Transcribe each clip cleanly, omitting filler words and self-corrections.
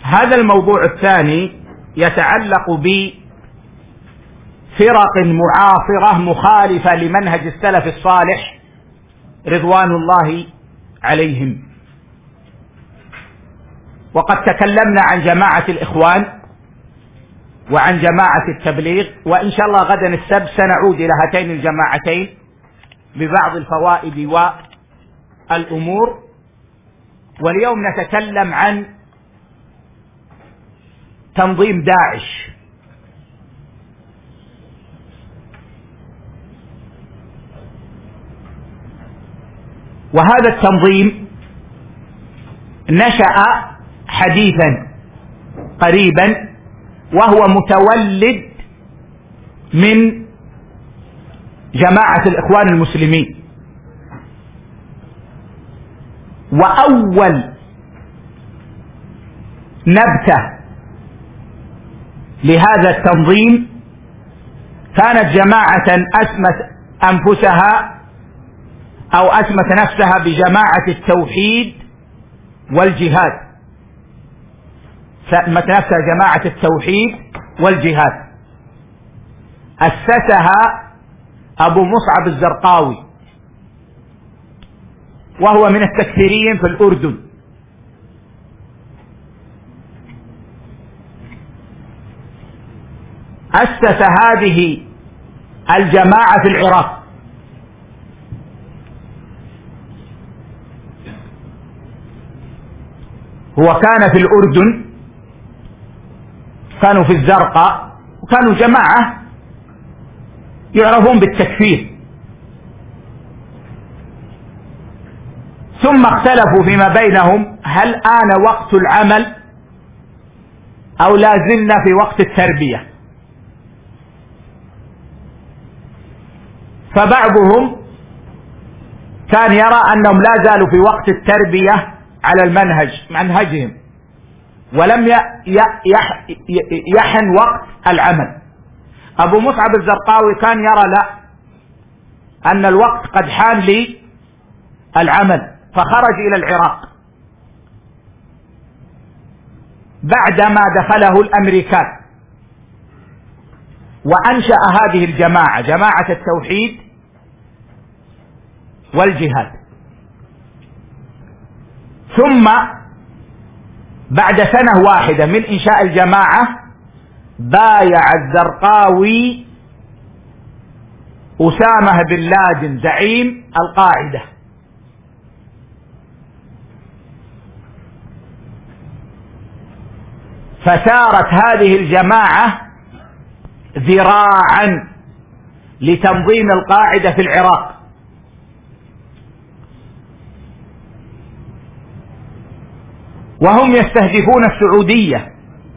هذا الموضوع الثاني يتعلق بفرق معاصرة مخالفة لمنهج السلف الصالح رضوان الله عليهم. وقد تكلمنا عن جماعة الإخوان وعن جماعة التبليغ، وإن شاء الله غدا السبت سنعود إلى هاتين الجماعتين ببعض الفوائد والأمور. واليوم نتكلم عن تنظيم داعش. وهذا التنظيم نشأ حديثا قريبا، وهو متولد من جماعة الإخوان المسلمين. وأول نبتة لهذا التنظيم كانت جماعة أسمت أنفسها أو أسمت نفسها بجماعة التوحيد والجهاد. سمت نفسها جماعة التوحيد والجهاد. أسسها أبو مصعب الزرقاوي، وهو من التكفيريين في الأردن. أسس هذه الجماعة في العراق، هو كان في الأردن، كانوا في الزرقاء، وكانوا جماعة يعرفون بالتكفير. ثم اختلفوا فيما بينهم هل آن وقت العمل أو لا زلنا في وقت التربية. فبعضهم كان يرى أنهم لا زالوا في وقت التربية على منهجهم، ولم يحن وقت العمل. أبو مصعب الزرقاوي كان يرى لا، أن الوقت قد حان للعمل، فخرج إلى العراق بعدما دخله الأمريكان، وأنشأ هذه الجماعة، جماعة التوحيد والجهاد. ثم بعد سنة واحدة من إنشاء الجماعة بايع الزرقاوي أسامة بن لادن زعيم القاعدة. فسارت هذه الجماعة ذراعا لتنظيم القاعدة في العراق. وهم يستهدفون السعودية،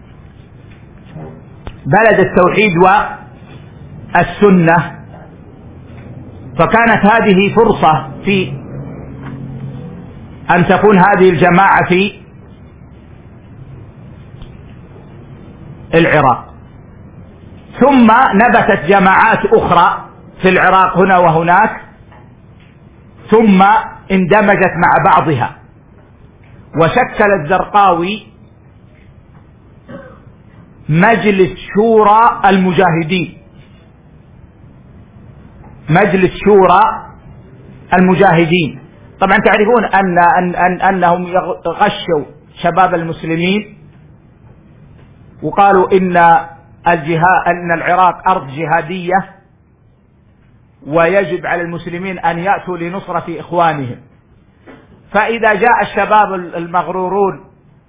بلد التوحيد والسنة. فكانت هذه فرصة في أن تكون هذه الجماعة في العراق. ثم نبتت جماعات أخرى في العراق هنا وهناك، ثم اندمجت مع بعضها. وشكل الزرقاوي مجلس شورى المجاهدين، مجلس شورى المجاهدين. طبعا تعرفون أنهم غشوا شباب المسلمين وقالوا إن العراق أرض جهادية، ويجب على المسلمين أن يأتوا لنصرة إخوانهم. فإذا جاء الشباب المغرورون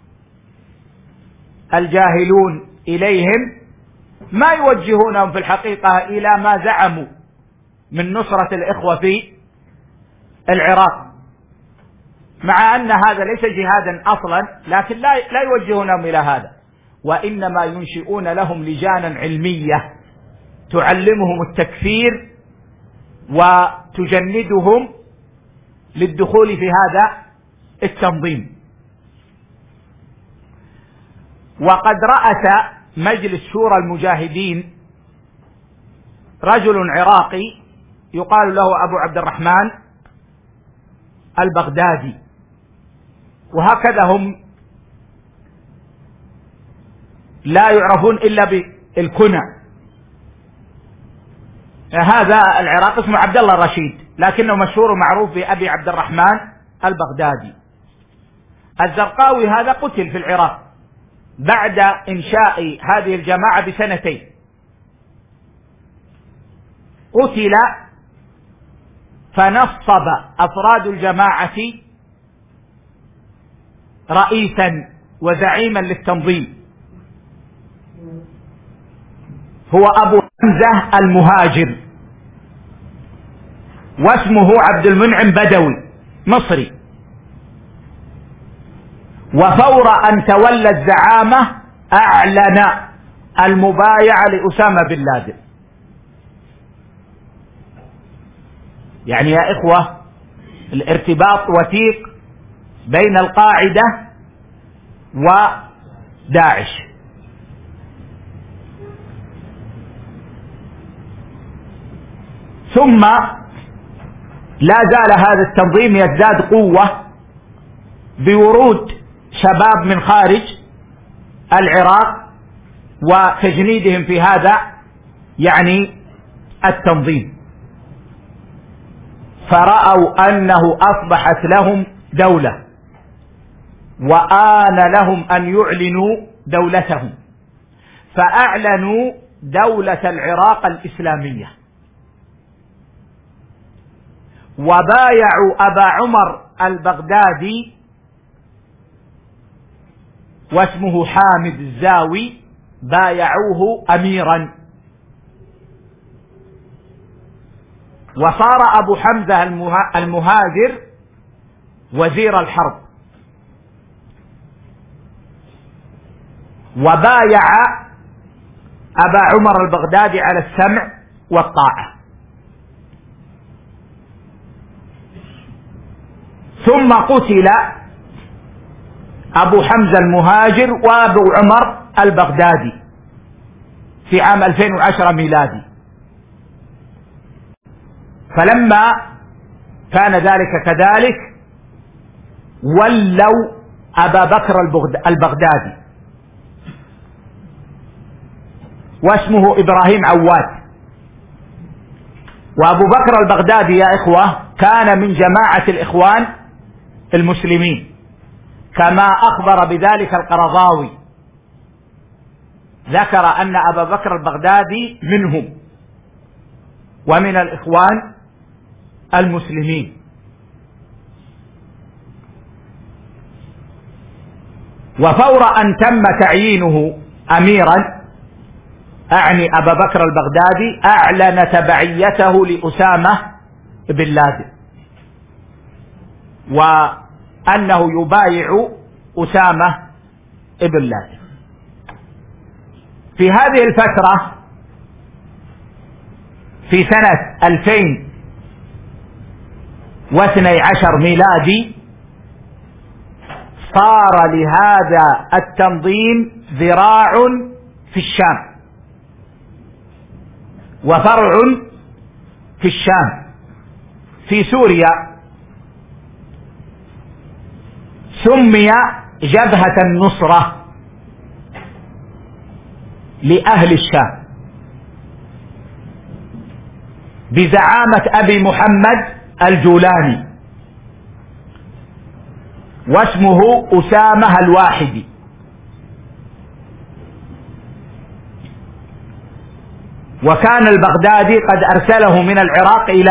الجاهلون إليهم ما يوجهونهم في الحقيقة إلى ما زعموا من نصرة الإخوة في العراق، مع أن هذا ليس جهادا أصلا، لكن لا يوجهونهم إلى هذا، وإنما ينشئون لهم لجانا علمية تعلمهم التكفير وتجندهم للدخول في هذا التنظيم. وقد رأس مجلس شورى المجاهدين رجل عراقي يقال له أبو عبد الرحمن البغدادي. وهكذا هم لا يعرفون إلا بالكنى. هذا العراق اسمه عبد الله الرشيد، لكنه مشهور ومعروف بأبي عبد الرحمن البغدادي. الزرقاوي هذا قتل في العراق بعد إنشاء هذه الجماعة بسنتين، قتل فنصب أفراد الجماعة رئيسا وزعيما للتنظيم، هو أبو حمزة المهاجر، واسمه عبد المنعم بدوي مصري. وفور أن تولى الزعامة أعلن المبايعة لأسامة بن لادن. يعني يا إخوة الارتباط وثيق بين القاعدة وداعش. ثم لا زال هذا التنظيم يزداد قوة بورود شباب من خارج العراق وتجنيدهم في هذا يعني التنظيم، فرأوا أنه أصبحت لهم دولة وآن لهم أن يعلنوا دولتهم، فأعلنوا دولة العراق الإسلامية، وبايعوا أبا عمر البغدادي واسمه حامد الزاوي، بايعوه أميرا. وصار أبو حمزة المهاجر وزير الحرب، وبايع أبا عمر البغدادي على السمع والطاعة. ثم قتل أبو حمزة المهاجر وأبو عمر البغدادي في عام 2010 ميلادي. فلما كان ذلك كذلك ولوا أبا بكر البغدادي واسمه إبراهيم عواد. وأبو بكر البغدادي يا إخوة كان من جماعة الإخوان المسلمين، كما أخبر بذلك القرضاوي، ذكر أن أبا بكر البغدادي منهم ومن الإخوان المسلمين. وفور أن تم تعيينه أميرا، أعني أبا بكر البغدادي، أعلن تبعيته لأسامة بن لادن وأنه يبايع أسامة بن لادن. في هذه الفترة في سنة 2012 ميلادي صار لهذا التنظيم ذراع في الشام وفرع في الشام. في سوريا سمي جبهة النصرة لأهل الشام بزعامة أبي محمد الجولاني، واسمه أسامة الواحدي. وكان البغدادي قد أرسله من العراق إلى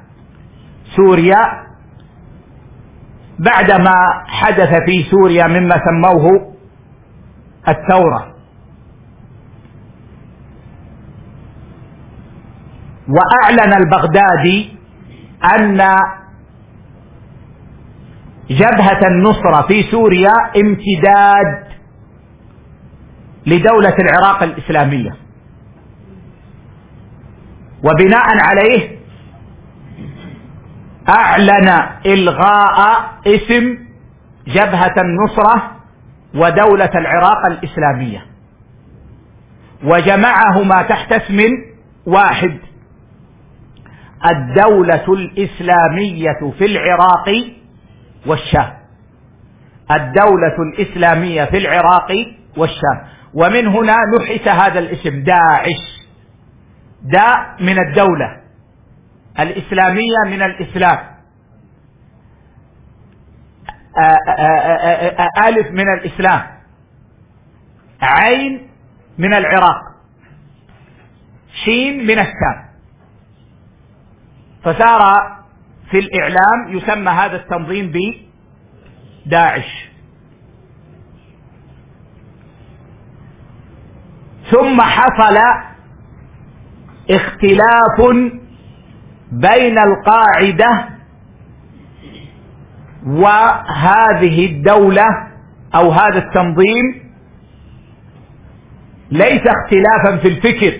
سوريا بعدما حدث في سوريا مما سموه الثورة. وأعلن البغدادي أن جبهة النصرة في سوريا امتداد لدولة العراق الإسلامية، وبناء عليه أعلن إلغاء اسم جبهة النصرة ودولة العراق الإسلامية، وجمعهما تحت اسم واحد: الدولة الإسلامية في العراق والشام. الدولة الإسلامية في العراق والشام. ومن هنا نحس هذا الاسم داعش. داء من الدولة الإسلامية من الإسلام، ألف من الإسلام، عين من العراق، شين من الشام. فصار في الإعلام يسمى هذا التنظيم بداعش. ثم حصل اختلاف بين القاعدة وهذه الدولة أو هذا التنظيم، ليس اختلافا في الفكر،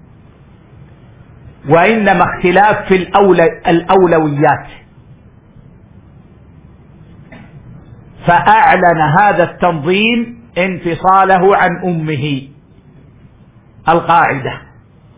وإنما اختلاف في الأولويات. فأعلن هذا التنظيم انفصاله عن أمه القاعدة.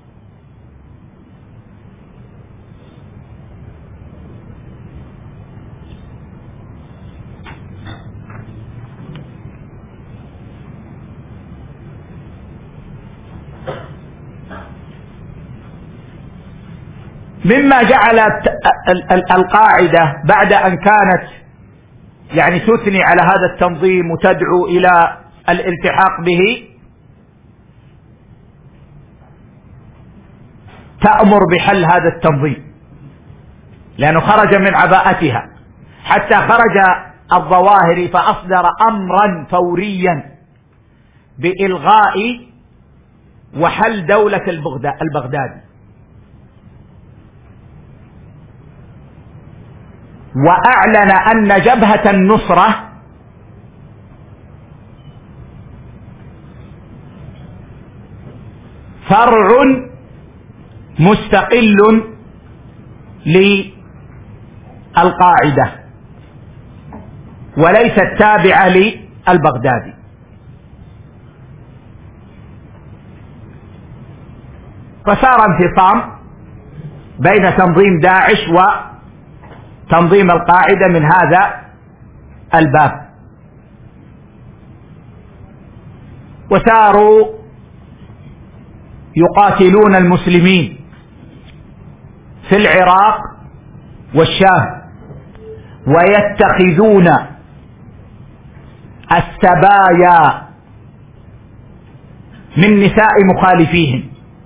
مما جعل القاعدة بعد أن كانت يعني تثني على هذا التنظيم وتدعو إلى الالتحاق به، تأمر بحل هذا التنظيم، لأنه خرج من عباءتها، حتى خرج الظواهري فأصدر أمرا فوريا بإلغاء وحل دولة البغدادي، وأعلن أن جبهة النصرة فرع مستقل للقاعدة وليست تابعة للبغدادي. فصار انفصام بين تنظيم داعش وتنظيم القاعدة من هذا الباب، وساروا يقاتلون المسلمين في العراق والشام، ويتخذون السبايا من نساء مخالفيهم،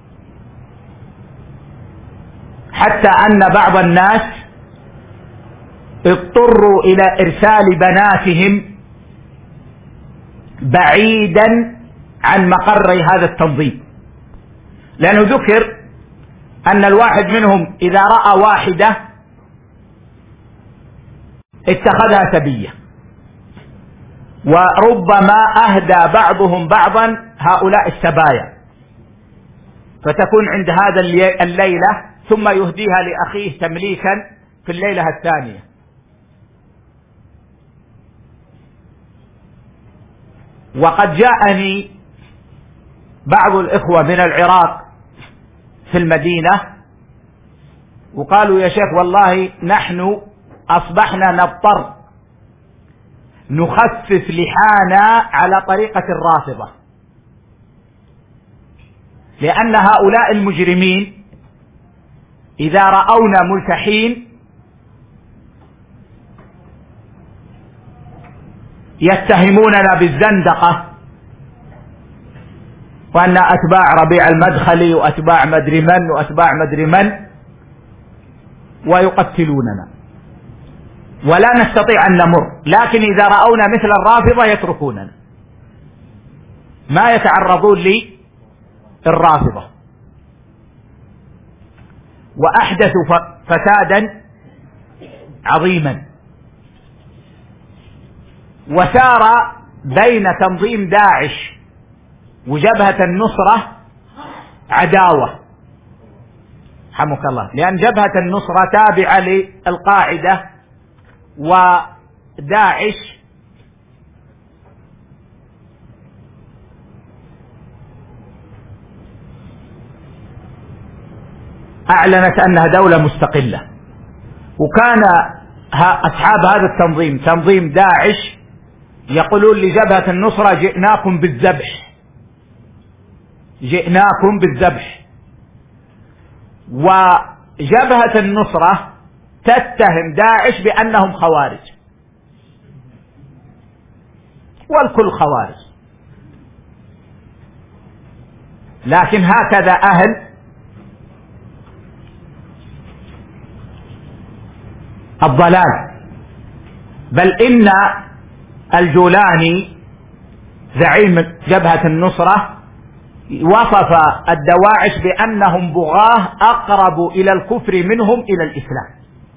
حتى أن بعض الناس اضطروا إلى إرسال بناتهم بعيدا عن مقر هذا التنظيم، لأنه ذكر أن الواحد منهم إذا رأى واحدة اتخذها سبية، وربما أهدى بعضهم بعضا هؤلاء السبايا، فتكون عند هذا الليلة ثم يهديها لأخيه تمليكا في الليلة الثانية. وقد جاءني بعض الإخوة من العراق في المدينة وقالوا يا شيخ والله نحن أصبحنا نضطر نخفف لحانا على طريقة الرافضة، لأن هؤلاء المجرمين إذا رأونا ملتحين يتهموننا بالزندقة، وأن أتباع ربيع المدخلي وأتباع مدري من وأتباع مدري من، ويقتلوننا ولا نستطيع أن نمر، لكن إذا رأونا مثل الرافضة يتركوننا، ما يتعرضون للرافضة. وأحدثوا فسادا عظيما، وسار بين تنظيم داعش وجبهة النصرة عداوة حمك الله، لأن جبهة النصرة تابعة للقاعدة، وداعش أعلنت أنها دولة مستقلة. وكان أصحاب هذا التنظيم تنظيم داعش يقولون لجبهة النصرة جئناكم بالذبح، جئناكم بالذبح. وجبهة النصرة تتهم داعش بأنهم خوارج، والكل خوارج، لكن هكذا أهل الضلال. بل إن الجولاني زعيم جبهة النصرة وصف الدواعش بأنهم بغاة أقرب إلى الكفر منهم إلى الإسلام،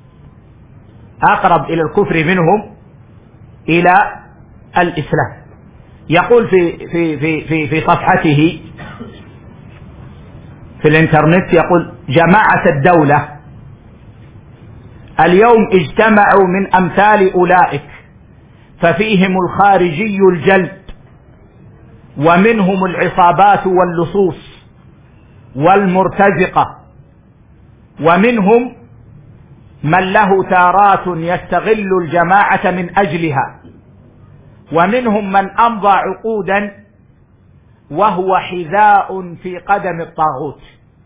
أقرب إلى الكفر منهم إلى الإسلام. يقول في صفحته في الإنترنت، يقول: جماعة الدولة اليوم اجتمعوا من أمثال أولئك، ففيهم الخارجي الجلد، ومنهم العصابات واللصوص والمرتزقة، ومنهم من له تارات يستغل الجماعة من أجلها، ومنهم من أمضى عقودا وهو حذاء في قدم الطاغوت.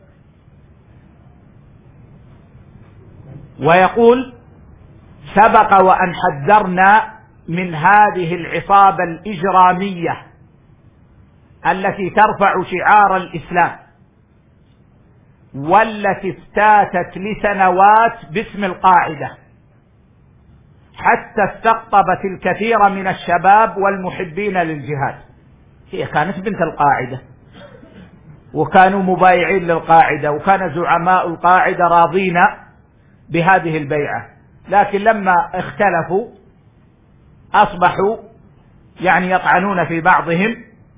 ويقول: سبق وأن حذرنا من هذه العصابة الإجرامية التي ترفع شعار الإسلام، والتي افتاتت لسنوات باسم القاعدة، حتى استقطبت الكثير من الشباب والمحبين للجهاد. هي كانت بنت القاعدة، وكانوا مبايعين للقاعدة، وكان زعماء القاعدة راضين بهذه البيعة، لكن لما اختلفوا أصبحوا يطعنون في بعضهم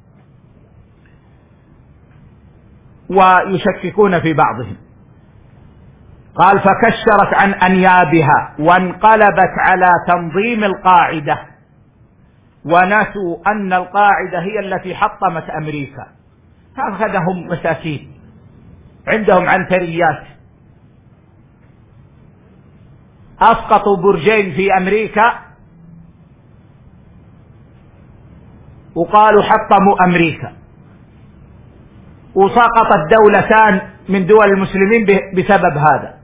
ويشككون في بعضهم. قال: فكشرت عن أنيابها وانقلبت على تنظيم القاعدة، ونسوا أن القاعدة هي التي حطمت أمريكا. هكذا هم مساكين، عندهم عنتريات. أسقطوا برجين في أمريكا وقالوا حطموا أمريكا، وسقطت دولتان من دول المسلمين بسبب هذا.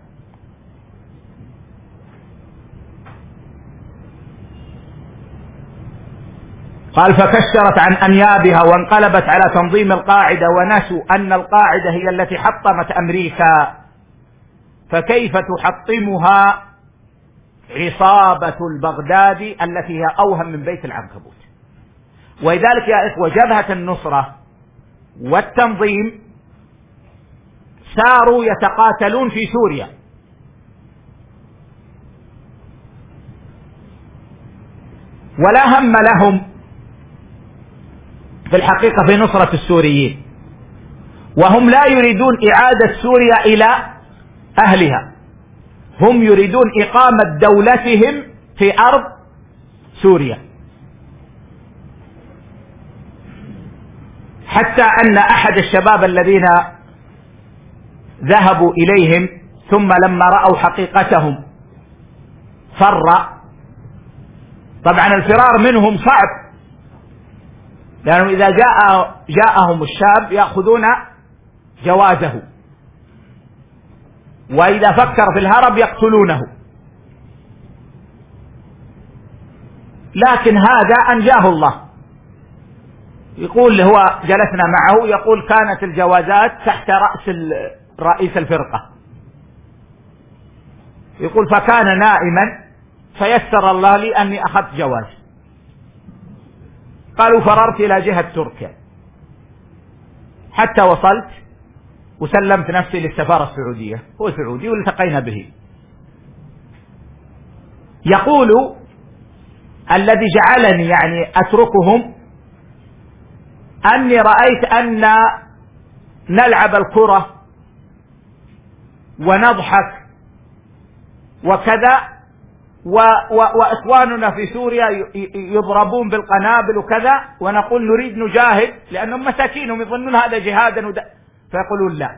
قال: فكشرت عن أنيابها وانقلبت على تنظيم القاعدة، ونسوا أن القاعدة هي التي حطمت أمريكا، فكيف تحطمها عصابة البغدادي التي هي أوهم من بيت العنكبوت. ولذلك يا إخوة، جبهة النصرة والتنظيم ساروا يتقاتلون في سوريا، ولا هم لهم في الحقيقة في نصرة السوريين، وهم لا يريدون إعادة سوريا إلى أهلها، هم يريدون إقامة دولتهم في أرض سوريا. حتى أن أحد الشباب الذين ذهبوا إليهم ثم لما رأوا حقيقتهم فر. طبعا الفرار منهم صعب، لأنه إذا جاءهم الشاب يأخذون جوازه، وإذا فكر في الهرب يقتلونه. لكن هذا أنجاه الله. يقول هو جلسنا معه، يقول: كانت الجوازات تحت رأس رئيس الفرقة. يقول: فكان نائما فيسر الله لي أني أخذت جواز. قالوا: فررت إلى جهة تركيا حتى وصلت وسلمت نفسي للسفارة السعودية، هو سعودي والتقينا به. يقول: الذي جعلني أتركهم أني رأيت أن نلعب الكرة ونضحك وكذا، وإخواننا في سوريا يضربون بالقنابل وكذا، ونقول نريد نجاهد لأنهم مساكينهم يظنون هذا جهادا فيقولون لا.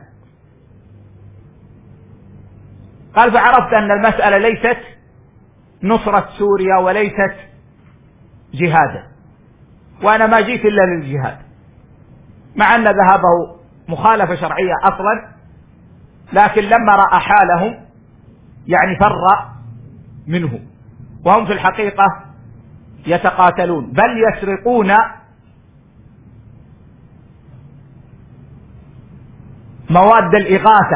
قال: فعرفت أن المسألة ليست نصرة سوريا وليست جهادا، وأنا ما جيت إلا للجهاد، مع أن ذهابه مخالفة شرعية أصلا، لكن لما رأى حالهم يعني فر منه، وهم في الحقيقة يتقاتلون بل يسرقون مواد الإغاثة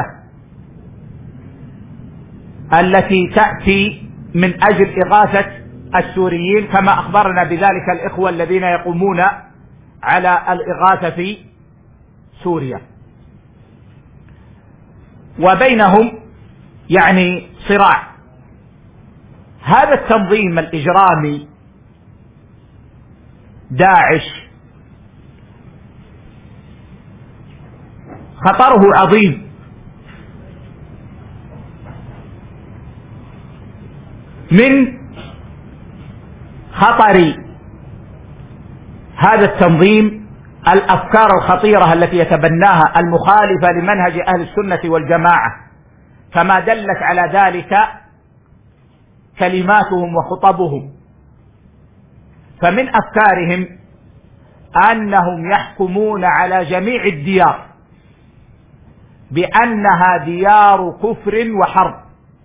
التي تأتي من أجل إغاثة السوريين، كما أخبرنا بذلك الإخوة الذين يقومون على الإغاثة في سوريا. وبينهم يعني صراع. هذا التنظيم الإجرامي داعش خطره عظيم، من خطر هذا التنظيم الأفكار الخطيرة التي يتبناها المخالفة لمنهج أهل السنة والجماعة، كما دلت على ذلك كلماتهم وخطبهم. فمن أفكارهم أنهم يحكمون على جميع الديار بأنها ديار كفر وحرب،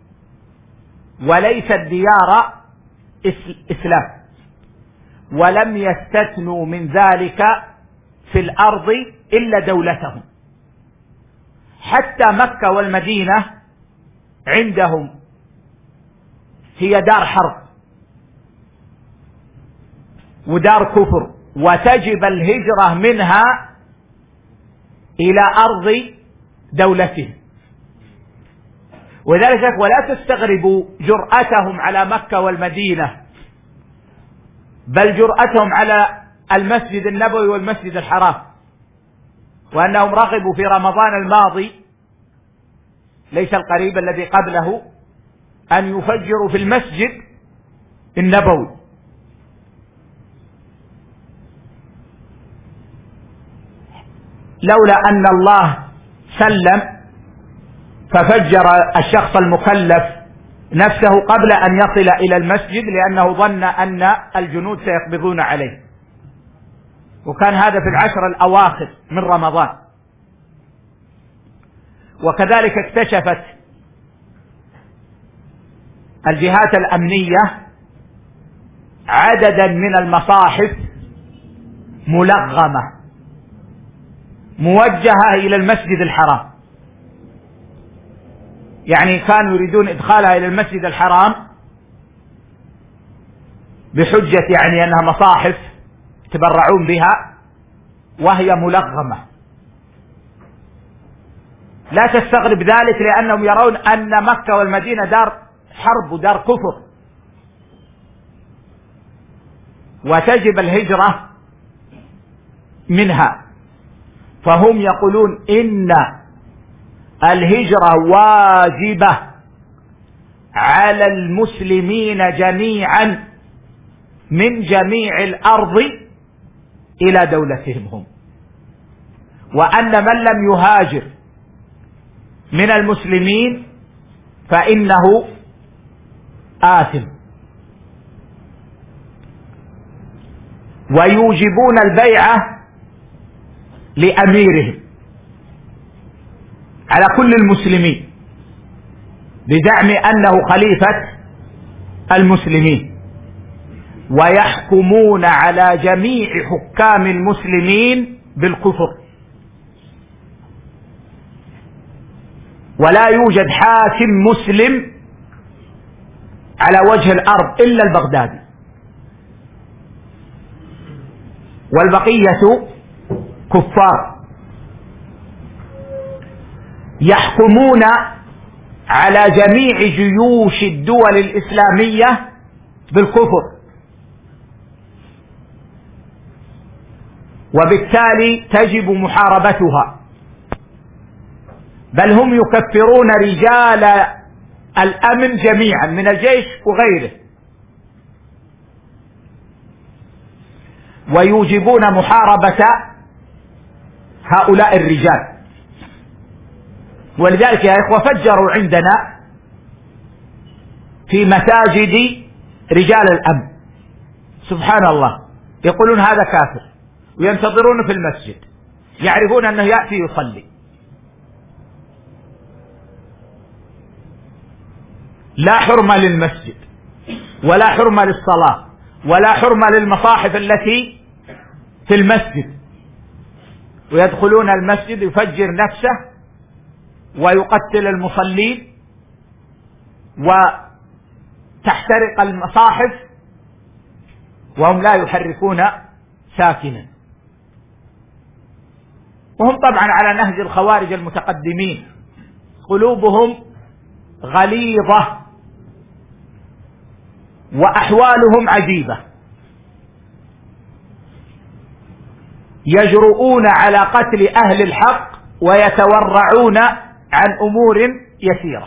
وليست ديار إسلام، ولم يستثنوا من ذلك في الأرض إلا دولتهم. حتى مكة والمدينة عندهم هي دار حرب ودار كفر، وتجب الهجرة منها إلى أرض دولتهم. وذلك ولا تستغربوا جرأتهم على مكة والمدينة، بل جرأتهم على المسجد النبوي والمسجد الحرام، وأنهم رغبوا في رمضان الماضي ليس القريب الذي قبله أن يفجروا في المسجد النبوي. لولا أن الله سلم ففجر الشخص المكلف نفسه قبل أن يصل إلى المسجد، لأنه ظن أن الجنود سيقبضون عليه، وكان هذا في العشر الأواخر من رمضان. وكذلك اكتشفت الجهات الأمنية عددا من المصاحف ملغمة موجهة إلى المسجد الحرام، يعني كانوا يريدون إدخالها إلى المسجد الحرام بحجة يعني أنها مصاحف يتبرعون بها، وهي ملغمة. لا تستغرب ذلك، لأنهم يرون أن مكة والمدينة دار حرب ودار كفر، وتجب الهجرة منها. فهم يقولون إن الهجرة واجبة على المسلمين جميعا من جميع الأرض إلى دولتهم هم، وأن من لم يهاجر من المسلمين فإنه آثم. ويوجبون البيعة لأميرهم على كل المسلمين بزعم أنه خليفة المسلمين، ويحكمون على جميع حكام المسلمين بالكفر، ولا يوجد حاكم مسلم على وجه الأرض إلا البغدادي، والبقية كفار. يحكمون على جميع جيوش الدول الإسلامية بالكفر، وبالتالي تجب محاربتها، بل هم يكفرون رجال الأمن جميعا من الجيش وغيره، ويوجبون محاربة هؤلاء الرجال. ولذلك يا إخوة فجروا عندنا في مساجد رجال الأمن، سبحان الله، يقولون هذا كافر وينتظرون في المسجد، يعرفون أنه يأتي يصلي، لا حرمة للمسجد ولا حرمة للصلاة ولا حرمة للمصاحف التي في المسجد، ويدخلون المسجد يفجر نفسه ويقتل المصلين وتحترق المصاحف وهم لا يحركون ساكنا. وهم طبعا على نهج الخوارج المتقدمين، قلوبهم غليظة وأحوالهم عجيبة، يجرؤون على قتل أهل الحق ويتورعون عن أمور يسيرة.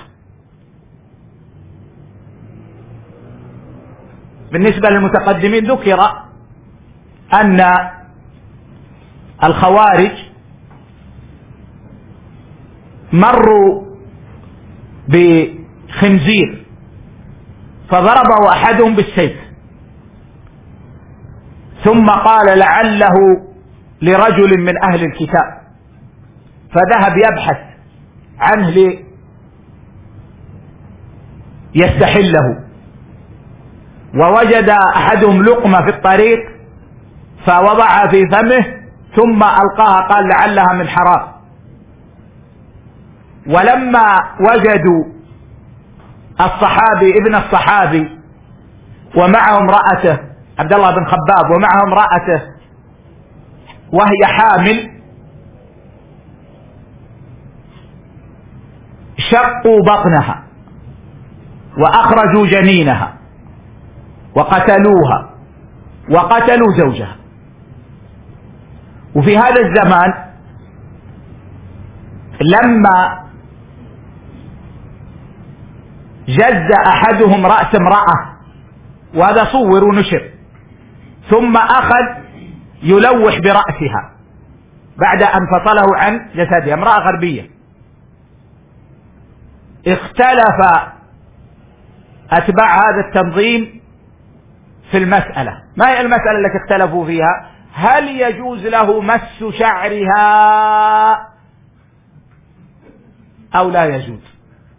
بالنسبة للمتقدمين ذكر أن الخوارج مروا بخنزير فضربه أحدهم بالسيف، ثم قال لعله لرجل من أهل الكتاب، فذهب يبحث عنه ليستحله، ووجد أحدهم لقمة في الطريق فوضعها في فمه ثم ألقاها، قال لعلها من حرام. ولما وجدوا الصحابي ابن الصحابي ومعه امرأته عبد الله بن خباب ومعه امرأته وهي حامل، شقوا بطنها وأخرجوا جنينها وقتلوها وقتلوا زوجها. وفي هذا الزمان لما جز أحدهم رأس امرأة، وهذا صور ونشر، ثم أخذ يلوح برأسها بعد أن فصله عن جسدها، امرأة غربية. اختلف أتباع هذا التنظيم في المسألة. ما هي المسألة التي اختلفوا فيها؟ هل يجوز له مس شعرها أو لا يجوز؟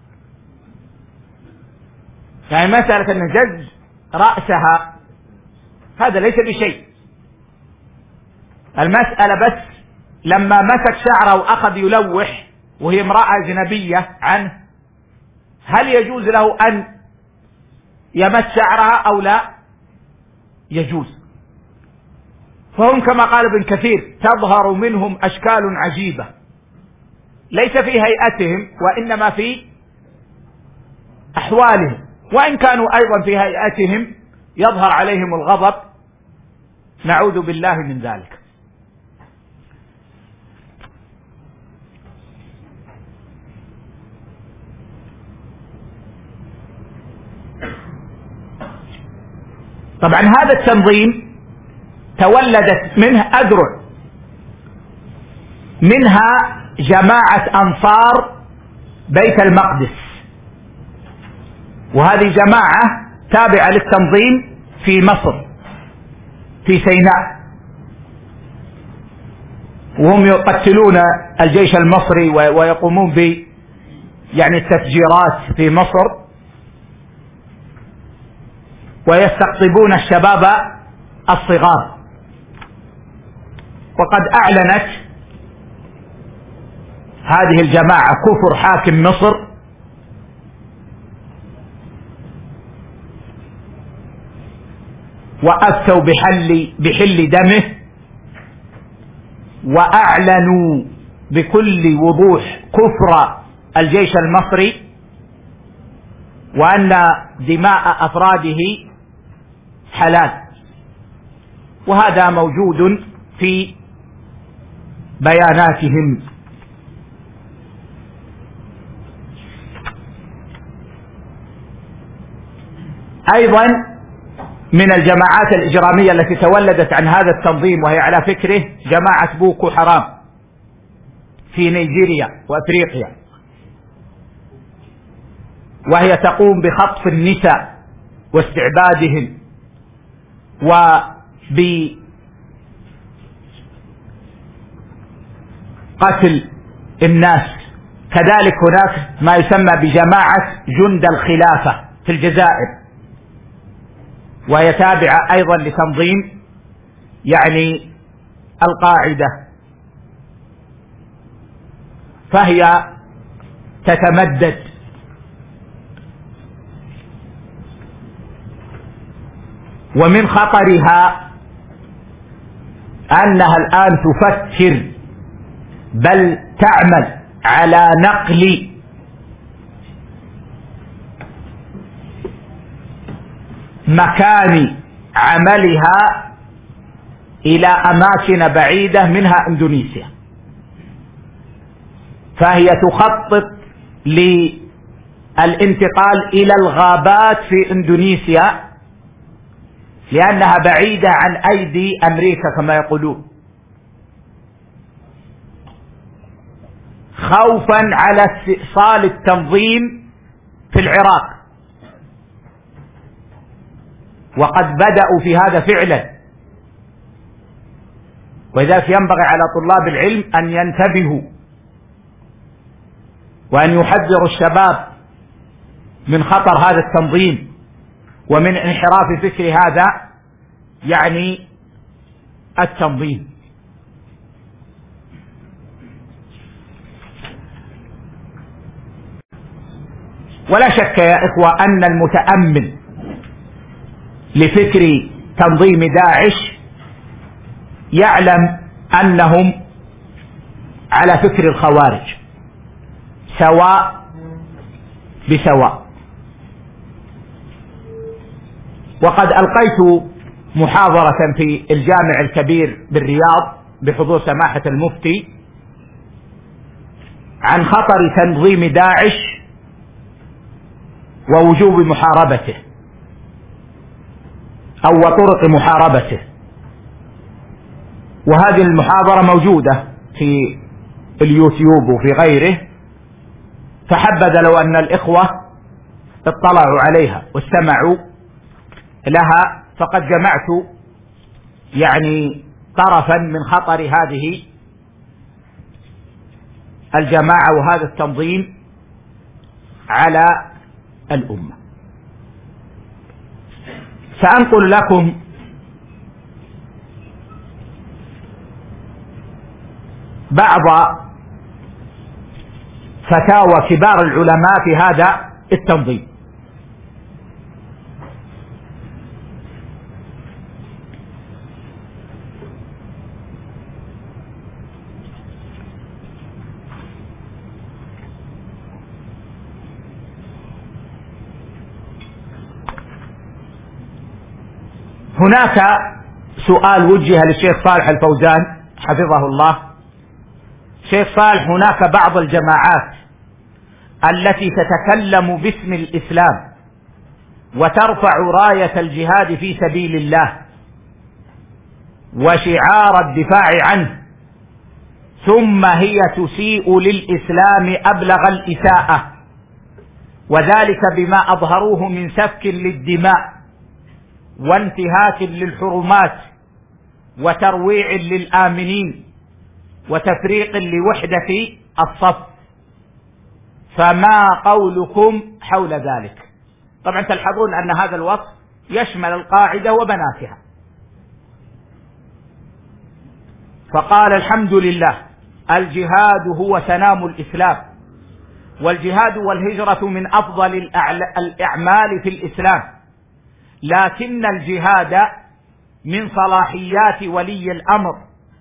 يعني مسألة أن جز رأسها هذا ليس بشيء، المسألة بس لما مسك شعره وأخذ يلوح وهي امرأة أجنبية عنه، هل يجوز له أن يمس شعرها أو لا يجوز؟ فهم كما قال ابن كثير تظهر منهم أشكال عجيبة ليس في هيئتهم وإنما في أحوالهم، وإن كانوا أيضا في هيئتهم يظهر عليهم الغضب، نعوذ بالله من ذلك. طبعا هذا التنظيم تولدت منه أذرع، منها جماعة أنصار بيت المقدس، وهذه جماعة تابعة للتنظيم في مصر في سيناء، وهم يقتلون الجيش المصري ويقومون ب يعني التفجيرات في مصر، ويستقطبون الشباب الصغار. وقد أعلنت هذه الجماعة كفر حاكم مصر وأفتوا بحل دمه، وأعلنوا بكل وضوح كفر الجيش المصري وأن دماء أفراده حلال، وهذا موجود في بياناتهم. أيضا من الجماعات الإجرامية التي تولدت عن هذا التنظيم وهي على فكره جماعة بوكو حرام في نيجيريا وأفريقيا، وهي تقوم بخطف النساء واستعبادهن قتل الناس. كذلك هناك ما يسمى بجماعة جند الخلافة في الجزائر، وهي تابعة أيضا لتنظيم يعني القاعدة، فهي تتمدد. ومن خطرها أنها الآن تفكر بل تعمل على نقل مكان عملها إلى أماكن بعيدة منها إندونيسيا، فهي تخطط للانتقال إلى الغابات في إندونيسيا لأنها بعيدة عن أيدي أمريكا كما يقولون، خوفا على استئصال التنظيم في العراق. وقد بدأوا في هذا فعلا، ولذلك ينبغي على طلاب العلم أن ينتبهوا وأن يحذروا الشباب من خطر هذا التنظيم ومن انحراف فكر هذا يعني التنظيم. ولا شك يا إخوة أن المتأمل لفكر تنظيم داعش يعلم أنهم على فكر الخوارج سواء بسواء. وقد ألقيت محاضرة في الجامع الكبير بالرياض بحضور سماحة المفتي عن خطر تنظيم داعش ووجوب محاربته أو وطرق محاربته، وهذه المحاضرة موجودة في اليوتيوب وفي غيره، فحبذا لو أن الإخوة اطلعوا عليها واستمعوا لها، فقد جمعت يعني طرفا من خطر هذه الجماعة وهذا التنظيم على الأمة. سأنقل لكم بعض فتاوى كبار العلماء في هذا التنظيم. هناك سؤال وجه للشيخ صالح الفوزان حفظه الله. شيخ صالح، هناك بعض الجماعات التي تتكلم باسم الإسلام وترفع راية الجهاد في سبيل الله وشعار الدفاع عنه، ثم هي تسيء للإسلام أبلغ الإساءة، وذلك بما أظهروه من سفك للدماء وانتهاك للحرمات وترويع للآمنين وتفريق لوحدة الصف، فما قولكم حول ذلك؟ طبعا تلحظون أن هذا الوصف يشمل القاعدة وبناتها. فقال: الحمد لله، الجهاد هو سنام الإسلام، والجهاد والهجرة من أفضل الأعمال في الإسلام، لكن الجهاد من صلاحيات ولي الأمر.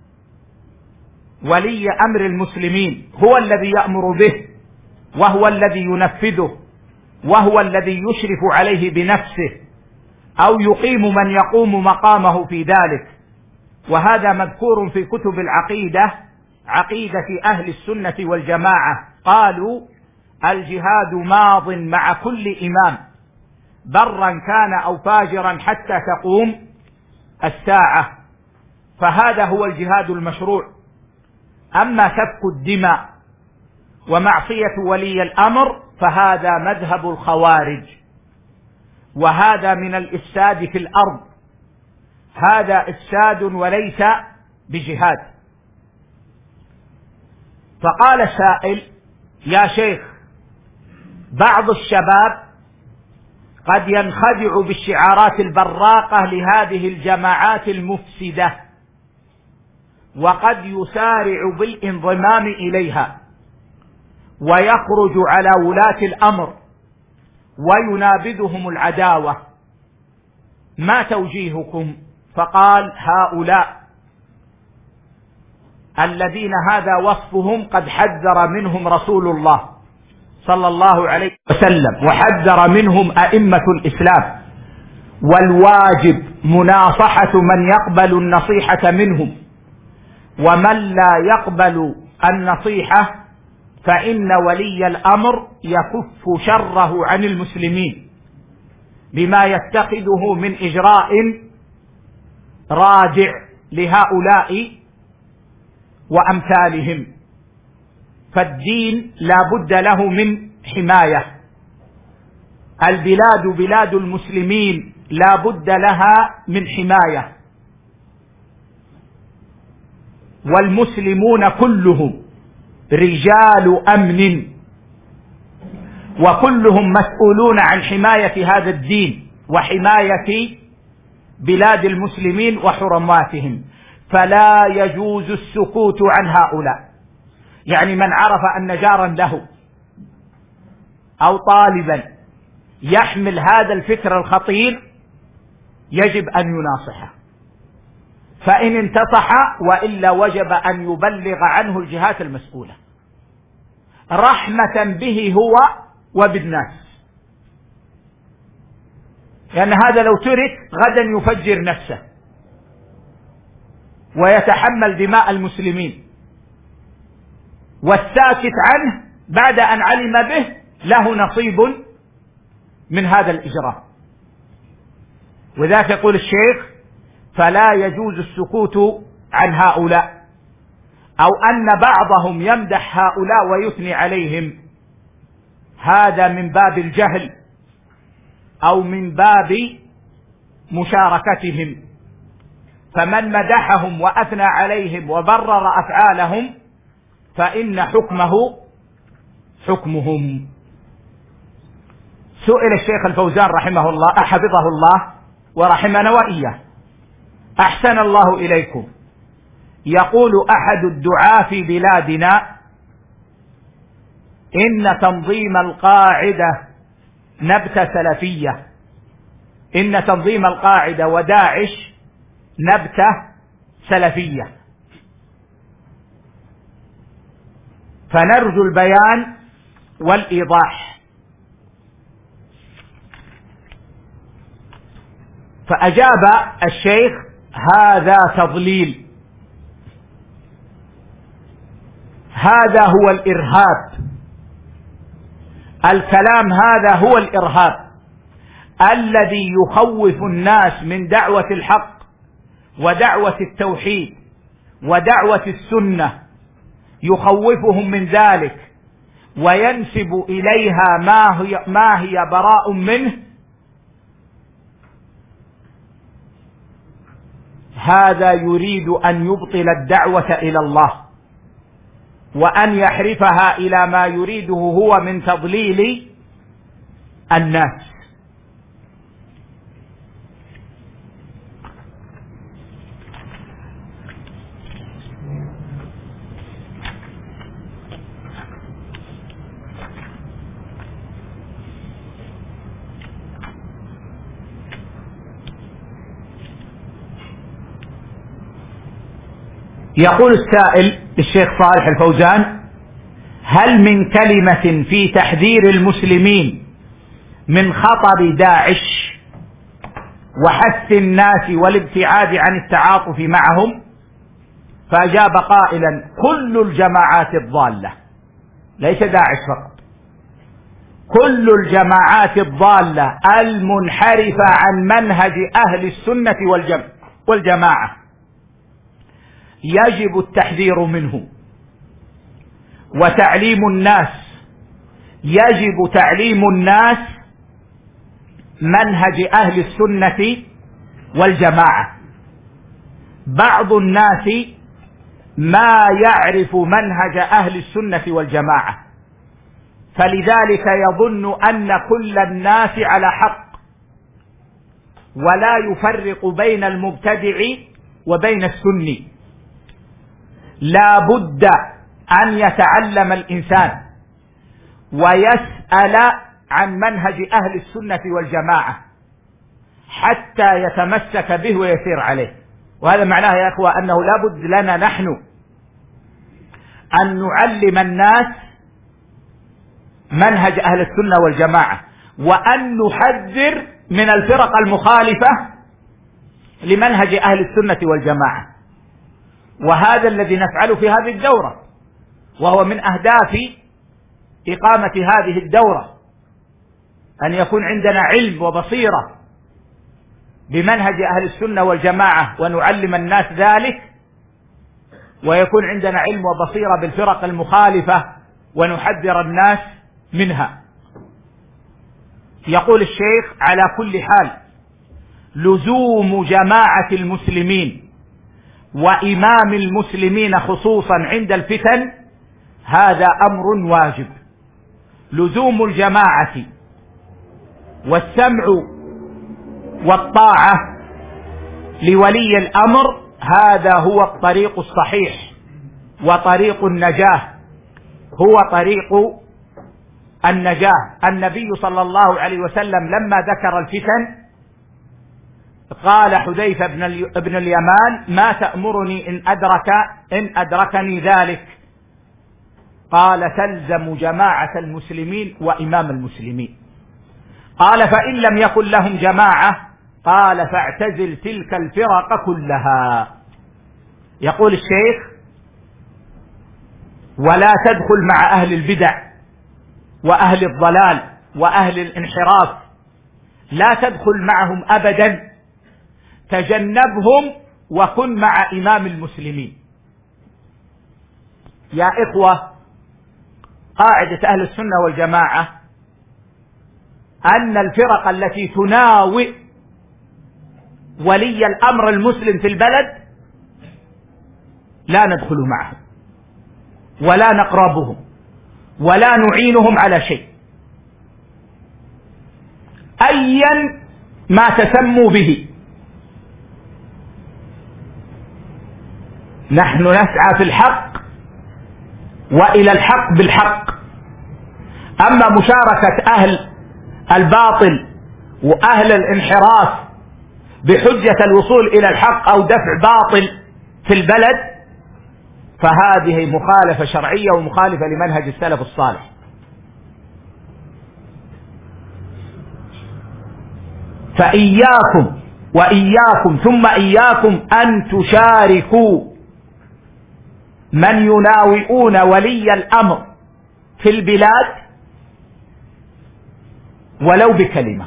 ولي أمر المسلمين هو الذي يأمر به، وهو الذي ينفذه، وهو الذي يشرف عليه بنفسه أو يقيم من يقوم مقامه في ذلك. وهذا مذكور في كتب العقيدة، عقيدة أهل السنة والجماعة، قالوا: الجهاد ماض مع كل إمام برا كان أو فاجرا حتى تقوم الساعة. فهذا هو الجهاد المشروع. أما سفك الدماء ومعصية ولي الأمر فهذا مذهب الخوارج، وهذا من الإفساد في الأرض، هذا إفساد وليس بجهاد. فقال السائل: يا شيخ، بعض الشباب قد ينخدع بالشعارات البراقة لهذه الجماعات المفسدة، وقد يسارع بالانضمام إليها ويخرج على ولاة الأمر وينابذهم العداوة، ما توجيهكم؟ فقال: هؤلاء الذين هذا وصفهم قد حذر منهم رسول الله صلى الله عليه وسلم، وحذر منهم أئمة الإسلام، والواجب مناصحة من يقبل النصيحة منهم، ومن لا يقبل النصيحة فإن ولي الأمر يكف شره عن المسلمين بما يتخذه من إجراء رادع لهؤلاء وأمثالهم. فالدين لا بد له من حماية، البلاد بلاد المسلمين لا بد لها من حماية، والمسلمون كلهم رجال أمن، وكلهم مسؤولون عن حماية هذا الدين وحماية بلاد المسلمين وحرماتهم، فلا يجوز السكوت عن هؤلاء. يعني من عرف أن جارا له أو طالبا يحمل هذا الفكر الخطير يجب أن يناصحه، فإن انتصح وإلا وجب أن يبلغ عنه الجهات المسؤولة رحمة به هو وبالناس، لأن هذا لو ترك غدا يفجر نفسه ويتحمل دماء المسلمين، والساكت عنه بعد أن علم به له نصيب من هذا الإجرام. وذلك يقول الشيخ: فلا يجوز السكوت عن هؤلاء، أو أن بعضهم يمدح هؤلاء ويثني عليهم، هذا من باب الجهل أو من باب مشاركتهم، فمن مدحهم وأثنى عليهم وبرر أفعالهم فإن حكمه حكمهم. سئل الشيخ الفوزان رحمه الله حفظه الله ورحمنا وإياه: أحسن الله إليكم، يقول أحد الدعاة في بلادنا إن تنظيم القاعدة نبتة سلفية، إن تنظيم القاعدة وداعش نبتة سلفية، فنرجو البيان والإيضاح. فأجاب الشيخ: هذا تضليل، هذا هو الإرهاب، الكلام هذا هو الإرهاب الذي يخوف الناس من دعوة الحق ودعوة التوحيد ودعوة السنة، يخوفهم من ذلك وينسب إليها ما هي براء منه. هذا يريد أن يبطل الدعوة إلى الله وأن يحرفها إلى ما يريده هو من تضليل الناس. يقول السائل الشيخ صالح الفوزان: هل من كلمة في تحذير المسلمين من خطر داعش وحث الناس والابتعاد عن التعاطف معهم؟ فأجاب قائلا: كل الجماعات الضالة، ليس داعش فقط، كل الجماعات الضالة المنحرفة عن منهج أهل السنة والجماعة يجب التحذير منه وتعليم الناس، يجب تعليم الناس منهج أهل السنة والجماعة. بعض الناس ما يعرف منهج أهل السنة والجماعة، فلذلك يظن أن كل الناس على حق، ولا يفرق بين المبتدع وبين السني. لا بد أن يتعلم الإنسان ويسأل عن منهج أهل السنة والجماعة حتى يتمسك به ويسير عليه. وهذا معناه يا أخوة أنه لا بد لنا نحن أن نعلم الناس منهج أهل السنة والجماعة، وأن نحذر من الفرق المخالفة لمنهج أهل السنة والجماعة. وهذا الذي نفعله في هذه الدورة، وهو من أهداف إقامة هذه الدورة، أن يكون عندنا علم وبصيرة بمنهج أهل السنة والجماعة ونعلم الناس ذلك، ويكون عندنا علم وبصيرة بالفرق المخالفة ونحذر الناس منها. يقول الشيخ: على كل حال لزوم جماعة المسلمين وإمام المسلمين خصوصا عند الفتن هذا أمر واجب. لزوم الجماعة والسمع والطاعة لولي الأمر هذا هو الطريق الصحيح وطريق النجاة، هو طريق النجاة. النبي صلى الله عليه وسلم لما ذكر الفتن قال حذيفة بن اليمان: ما تأمرني إن أدركني ذلك؟ قال: تلزم جماعة المسلمين وإمام المسلمين. قال: فإن لم يكن لهم جماعة؟ قال: فاعتزل تلك الفرق كلها. يقول الشيخ: ولا تدخل مع أهل البدع وأهل الضلال وأهل الانحراف، لا تدخل معهم أبدا، تجنبهم وكن مع إمام المسلمين. يا إخوة، قاعدة أهل السنة والجماعة أن الفرق التي تناوئ ولي الأمر المسلم في البلد لا ندخل معهم ولا نقربهم ولا نعينهم على شيء أيا ما تسموا به. نحن نسعى في الحق وإلى الحق بالحق. أما مشاركة أهل الباطل وأهل الانحراف بحجة الوصول إلى الحق أو دفع باطل في البلد فهذه مخالفة شرعية ومخالفة لمنهج السلف الصالح. فإياكم وإياكم ثم إياكم أن تشاركوا من يناوئون ولي الأمر في البلاد ولو بكلمة.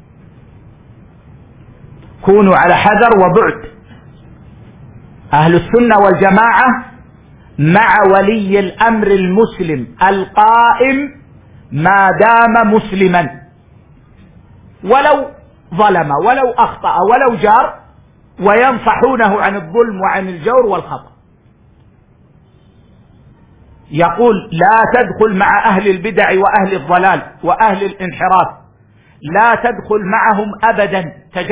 كونوا على حذر وبعد. أهل السنة والجماعة مع ولي الأمر المسلم القائم ما دام مسلما، ولو ظلم ولو أخطأ ولو جار، وينصحونه عن الظلم وعن الجور والخطأ. يقول: لا تدخل مع أهل البدع وأهل الضلال وأهل الانحراف، لا تدخل معهم أبدا،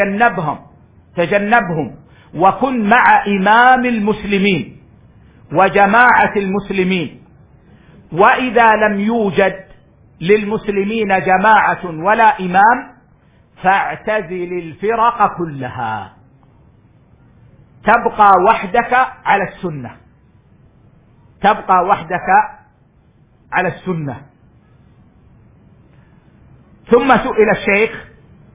تجنبهم وكن مع إمام المسلمين وجماعة المسلمين. وإذا لم يوجد للمسلمين جماعة ولا إمام فاعتزل الفرق كلها، تبقى وحدك على السنة، تبقى وحدك على السنة. ثم سئل الشيخ: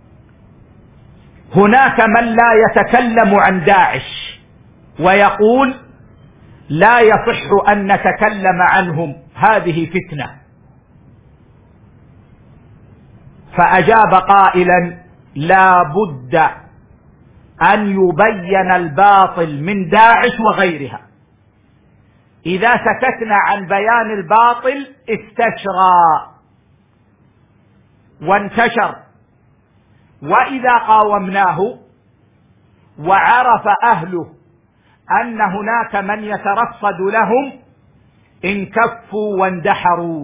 هناك من لا يتكلم عن داعش ويقول لا يصح أن نتكلم عنهم، هذه فتنة. فأجاب قائلا: لا بد أن يبين الباطل من داعش وغيرها. إذا سكتنا عن بيان الباطل استشرى وانتشر، وإذا قاومناه وعرف أهله أن هناك من يترصد لهم إن كفوا واندحروا.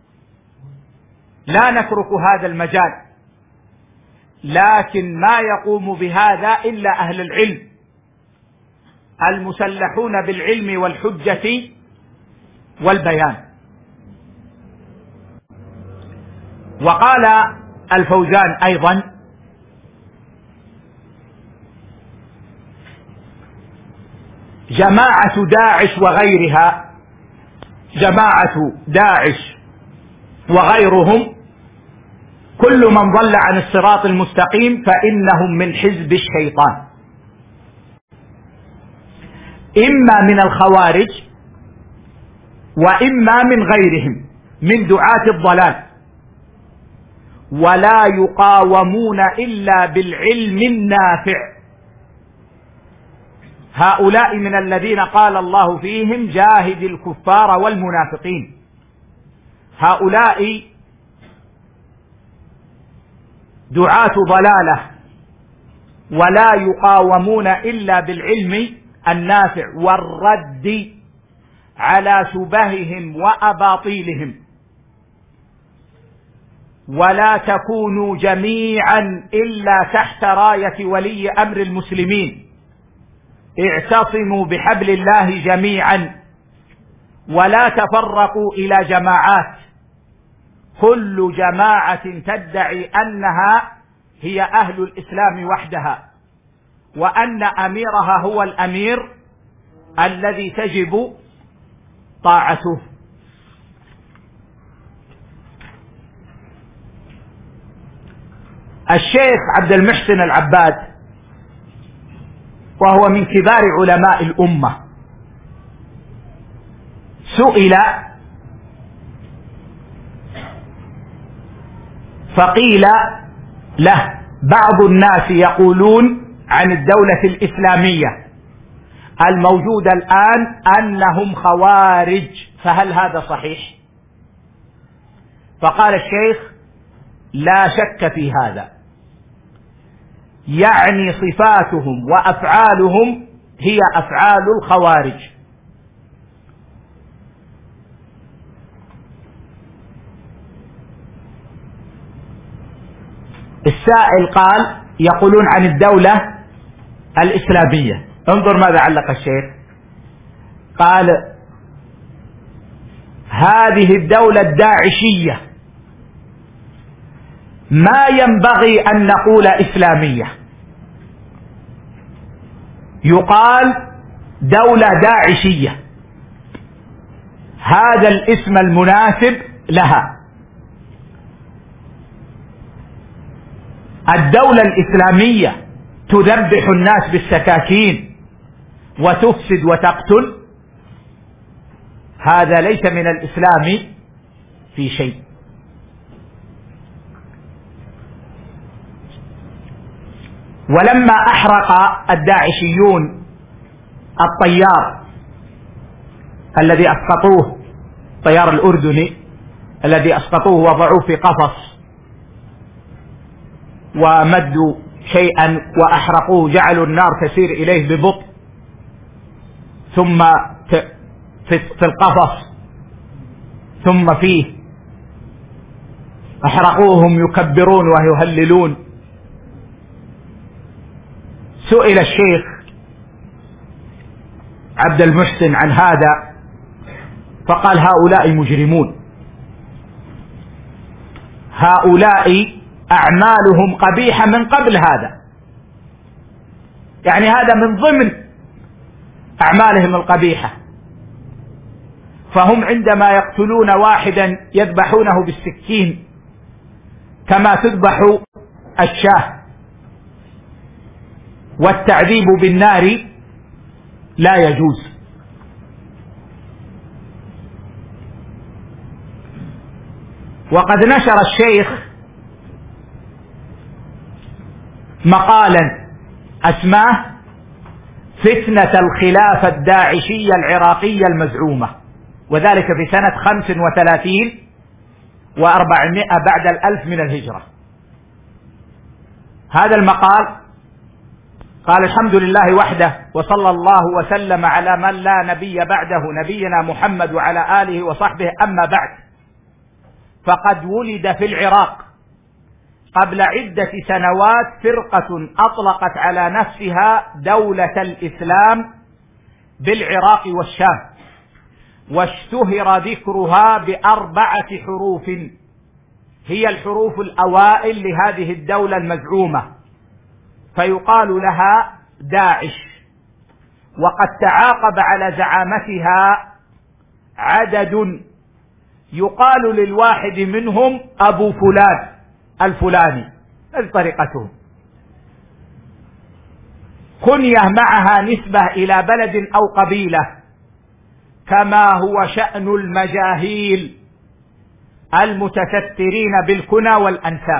لا نترك هذا المجال، لكن ما يقوم بهذا إلا أهل العلم المسلحون بالعلم والحجة والبيان. وقال الفوزان أيضا: جماعة داعش وغيرها، جماعة داعش وغيرهم كل من ضل عن الصراط المستقيم فإنهم من حزب الشيطان، إما من الخوارج وإما من غيرهم من دعاة الضلال، ولا يقاومون إلا بالعلم النافع. هؤلاء من الذين قال الله فيهم: جاهد الكفار والمنافقين. هؤلاء دعاة ضلالة ولا يقاومون إلا بالعلم النافع والرد على شبههم وأباطيلهم. ولا تكونوا جميعا إلا تحت راية ولي أمر المسلمين، اعتصموا بحبل الله جميعا ولا تفرقوا إلى جماعات، كل جماعة تدعي أنها هي أهل الإسلام وحدها، وأن أميرها هو الأمير الذي تجب طاعته. الشيخ عبد المحسن العباد، وهو من كبار علماء الأمة، سئل فقيل له: بعض الناس يقولون عن الدولة الإسلامية الموجودة الآن أنهم خوارج، فهل هذا صحيح؟ فقال الشيخ: لا شك في هذا، يعني صفاتهم وأفعالهم هي أفعال الخوارج. السائل قال: يقولون عن الدولة الإسلامية. انظر ماذا علق الشيخ، قال: هذه الدولة الداعشية ما ينبغي أن نقول إسلامية، يقال دولة داعشية، هذا الاسم المناسب لها. الدولة الإسلامية تذبح الناس بالسكاكين وتفسد وتقتل، هذا ليس من الإسلام في شيء. ولما أحرق الداعشيون الطيار الذي أسقطوه، الطيار الأردني الذي أسقطوه وضعوه في قفص ومدوا شيئا وأحرقوه، جعلوا النار تسير إليه ببطء، ثم في القفص ثم فيه، أحرقوهم يكبرون ويهللون. سئل الشيخ عبد المحسن عن هذا فقال: هؤلاء مجرمون، هؤلاء أعمالهم قبيحة من قبل هذا، يعني هذا من ضمن أعمالهم القبيحة. فهم عندما يقتلون واحدا يذبحونه بالسكين كما تذبح الشاة، والتعذيب بالنار لا يجوز. وقد نشر الشيخ مقالا أسماه: فتنة الخلافة الداعشية العراقية المزعومة، وذلك في سنة 35 و400 بعد 1000 من الهجرة. هذا المقال قال: الحمد لله وحده، وصلى الله وسلم على من لا نبي بعده، نبينا محمد وعلى آله وصحبه. أما بعد، فقد ولد في العراق قبل عدة سنوات فرقة أطلقت على نفسها دولة الإسلام بالعراق والشام، واشتهر ذكرها ب4 حروف هي الحروف الأوائل لهذه الدولة المزعومة، فيقال لها داعش. وقد تعاقب على زعامتها عدد يقال للواحد منهم أبو فلان الفلاني، هذه طريقتهم، كنية معها نسبة إلى بلد أو قبيلة، كما هو شأن المجاهيل المتسترين بالكنى والأنساب.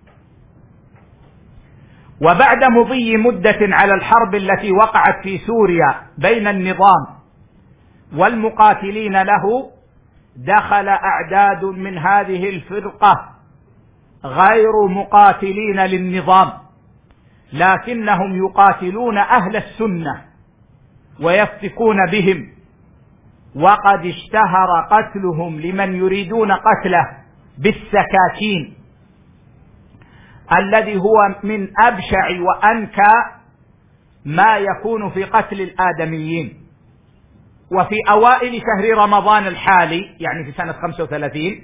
وبعد مضي مدة على الحرب التي وقعت في سوريا بين النظام والمقاتلين له، دخل أعداد من هذه الفرقة غير مقاتلين للنظام، لكنهم يقاتلون أهل السنة ويفتكون بهم، وقد اشتهر قتلهم لمن يريدون قتله بالسكاكين، الذي هو من أبشع وأنكى ما يكون في قتل الآدميين. وفي أوائل شهر رمضان الحالي، يعني في سنة 35،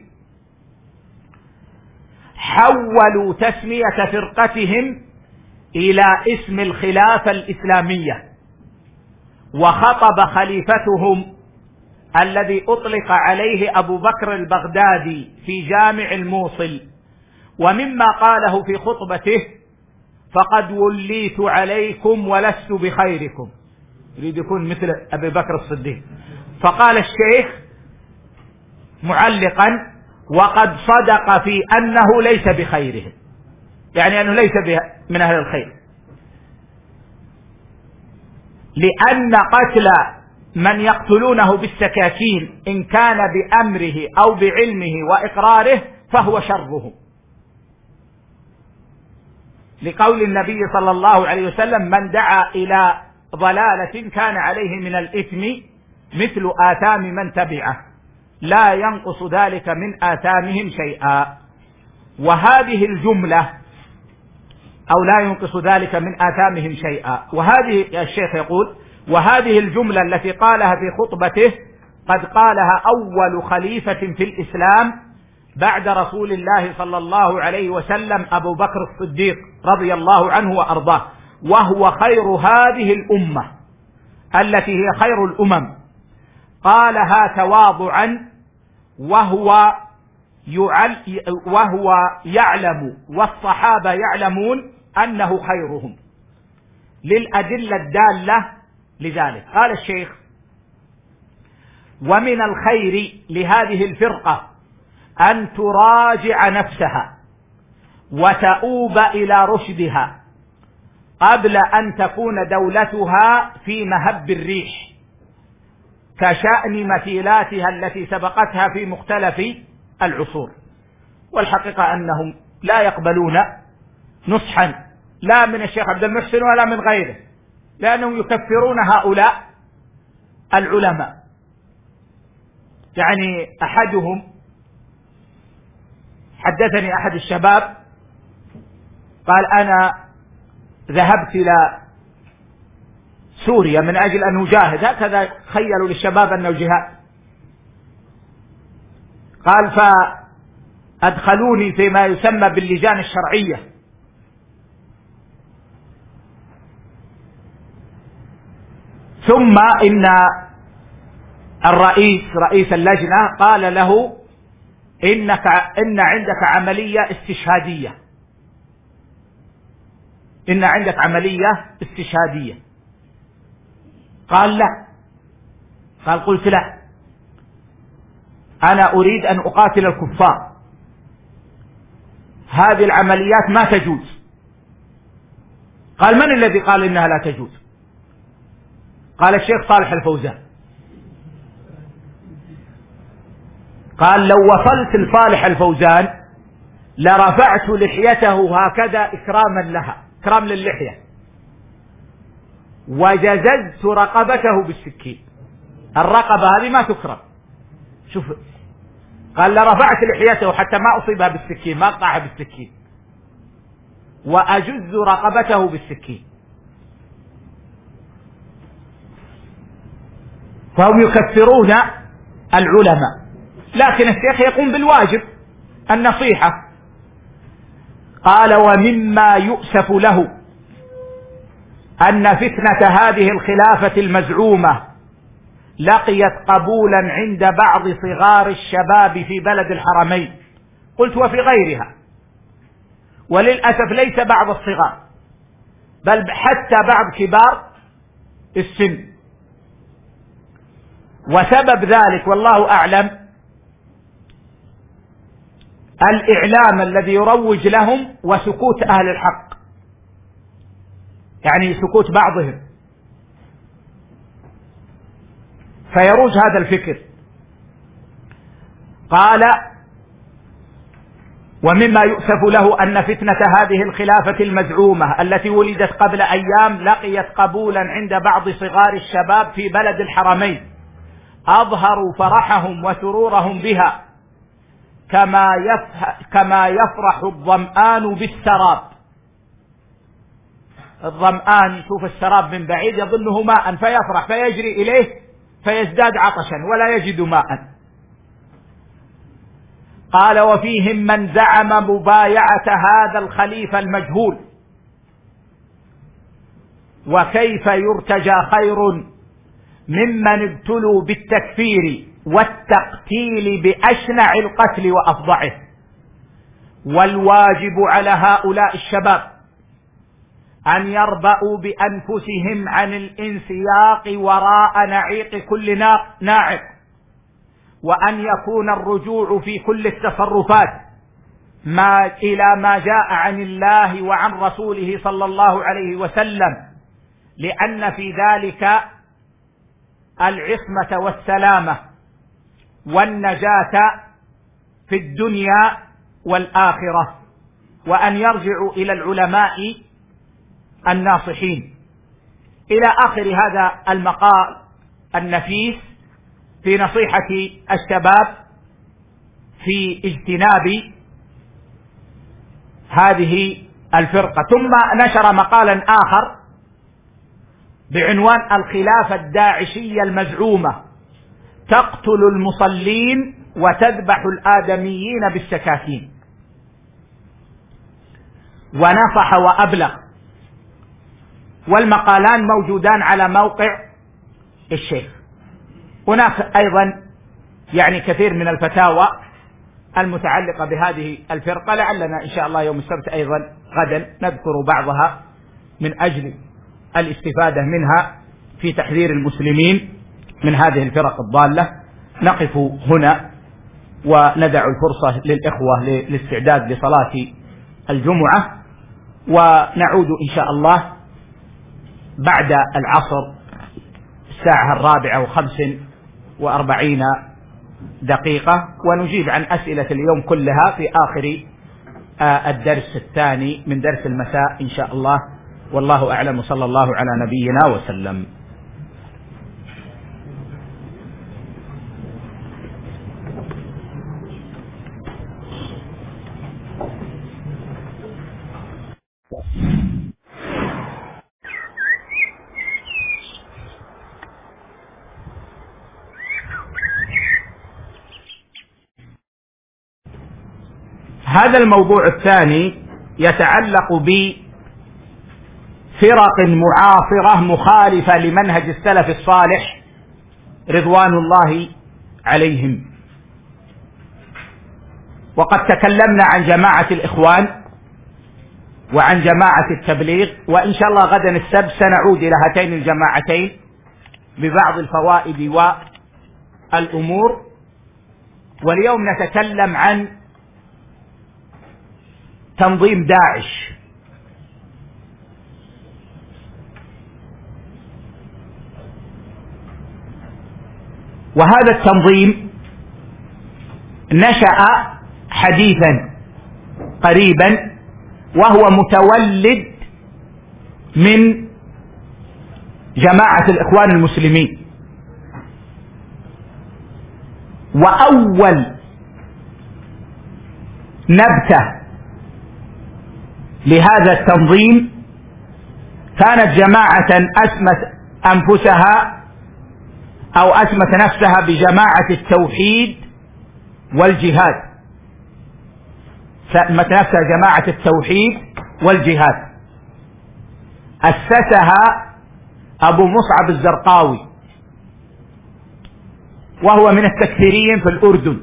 حولوا تسمية فرقتهم إلى اسم الخلافة الإسلامية، وخطب خليفتهم الذي أطلق عليه أبو بكر البغدادي في جامع الموصل، ومما قاله في خطبته: فقد وليت عليكم ولست بخيركم، يريد يكون مثل أبي بكر الصديق. فقال الشيخ معلقا: وقد صدق في أنه ليس بخيرهم، يعني أنه ليس من أهل الخير، لأن قتل من يقتلونه بالسكاكين إن كان بأمره أو بعلمه وإقراره فهو شرهم، لقول النبي صلى الله عليه وسلم: من دعا إلى ضلالة كان عليه من الإثم مثل آثام من تبعه، لا ينقص ذلك من آثامهم شيئا. وهذه الجملة، أو لا ينقص ذلك من آثامهم شيئا، وهذه الشيخ يقول: وهذه الجملة التي قالها في خطبته قد قالها أول خليفة في الإسلام بعد رسول الله صلى الله عليه وسلم أبو بكر الصديق رضي الله عنه وأرضاه، وهو خير هذه الأمة التي هي خير الأمم. قالها تواضعا وهو يعلم والصحابة يعلمون أنه خيرهم، للأدلة الدالة لذلك. قال الشيخ: ومن الخير لهذه الفرقة أن تراجع نفسها وتؤوب إلى رشدها قبل أن تكون دولتها في مهب الريح، كشأن مثيلاتها التي سبقتها في مختلف العصور. والحقيقة أنهم لا يقبلون نصحا لا من الشيخ عبد المحسن ولا من غيره، لأنهم يكفرون هؤلاء العلماء. يعني أحدهم حدثني أحد الشباب قال: أنا ذهبت إلى سوريا من أجل أن أجاهد، هكذا خيلوا للشباب أنه جهاد. قال: فأدخلوني فيما يسمى باللجان الشرعية، ثم إن رئيس اللجنة قال له: إن عندك عملية استشهادية، إن عندك عملية استشهادية. قال: لا. قال: قلت: لا، أنا أريد أن أقاتل الكفار، هذه العمليات ما تجوز. قال: من الذي قال إنها لا تجوز؟ قال: الشيخ صالح الفوزان. قال: لو وصلت لصالح الفوزان لرفعت لحيته هكذا إكراما لها، إكرام للحية، وجززت رقبته بالسكين. الرقبة هذه ما تكرم، شوف قال لرفعت لحيته حتى ما أصيبها بالسكين، ما أقطعها بالسكين، وأجز رقبته بالسكين. فهم يكفرون العلماء، لكن الشيخ يقوم بالواجب النصيحة. قال: ومما يؤسف له أن فتنة هذه الخلافة المزعومة لقيت قبولا عند بعض صغار الشباب في بلد الحرمين. قلت: وفي غيرها، وللأسف ليس بعض الصغار، بل حتى بعض كبار السن. وسبب ذلك والله أعلم الإعلام الذي يروج لهم وسكوت أهل الحق، يعني سكوت بعضهم، فيروج هذا الفكر. قال: ومما يؤسف له أن فتنة هذه الخلافة المزعومة التي ولدت قبل أيام لقيت قبولا عند بعض صغار الشباب في بلد الحرمين، أظهروا فرحهم وسرورهم بها كما يفرح الظمآن بالسراب. الظمآن يشوف السراب من بعيد يظنه ماء فيفرح فيجري إليه فيزداد عطشا ولا يجد ماء. قال: وفيهم من زعم مبايعة هذا الخليفة المجهول، وكيف يرتجى خير ممن ابتلوا بالتكفير والتقتيل بأشنع القتل وأفظعه. والواجب على هؤلاء الشباب أن يربأوا بأنفسهم عن الانسياق وراء نعيق كل ناعق، وأن يكون الرجوع في كل التصرفات إلى ما جاء عن الله وعن رسوله صلى الله عليه وسلم، لأن في ذلك العصمة والسلامة والنجاة في الدنيا والآخرة. وأن يرجعوا إلى العلماء الناصحين. إلى آخر هذا المقال النفيس في نصيحة الشباب في اجتناب هذه الفرقة. ثم نشر مقالا آخر بعنوان: الخلافة الداعشية المزعومة تقتل المصلين وتذبح الآدميين بالسكاكين. ونصح وأبلغ، والمقالان موجودان على موقع الشيخ. هناك أيضا يعني كثير من الفتاوى المتعلقة بهذه الفرقة، لعلنا إن شاء الله يوم السبت أيضا غدا نذكر بعضها من أجل الاستفادة منها في تحذير المسلمين من هذه الفرق الضالة. نقف هنا وندع الفرصة للإخوة للاستعداد لصلاة الجمعة، ونعود إن شاء الله بعد العصر الساعة 4:45 ونجيب عن أسئلة اليوم كلها في آخر الدرس الثاني من درس المساء إن شاء الله. والله أعلم، صلى الله على نبينا وسلم. هذا الموضوع الثاني يتعلق بفرق معاصرة مخالفة لمنهج السلف الصالح رضوان الله عليهم. وقد تكلمنا عن جماعة الإخوان وعن جماعة التبليغ، وإن شاء الله غدا السبت سنعود إلى هاتين الجماعتين ببعض الفوائد والأمور. واليوم نتكلم عن تنظيم داعش. وهذا التنظيم نشأ حديثا قريبا، وهو متولد من جماعة الإخوان المسلمين. وأول نبتة لهذا التنظيم كانت جماعة أسمت أنفسها أو أسمت نفسها بجماعة التوحيد والجهاد. سمت نفسها جماعة التوحيد والجهاد. أسسها أبو مصعب الزرقاوي، وهو من التكفيريين في الأردن.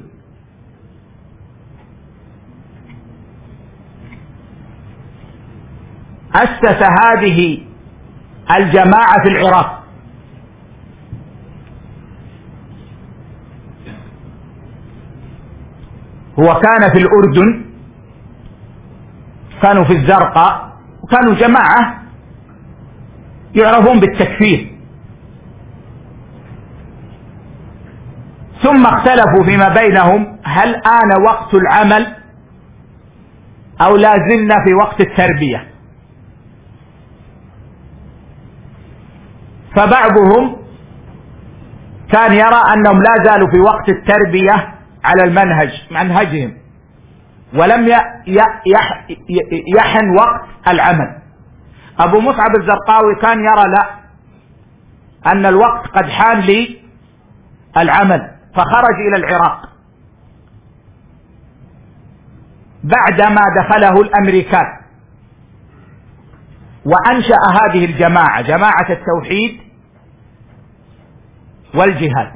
أسس هذه الجماعة في العراق، هو كان في الأردن، كانوا في الزرقاء، وكانوا جماعة يعرفون بالتكفير، ثم اختلفوا فيما بينهم هل آن وقت العمل أو لا زلنا في وقت التربية. فبعضهم كان يرى أنهم لا زالوا في وقت التربية على منهجهم، ولم يحن وقت العمل. أبو مصعب الزرقاوي كان يرى لا، أن الوقت قد حان للعمل، فخرج إلى العراق بعدما دخله الأمريكان، وأنشأ هذه الجماعة، جماعة التوحيد والجهاد.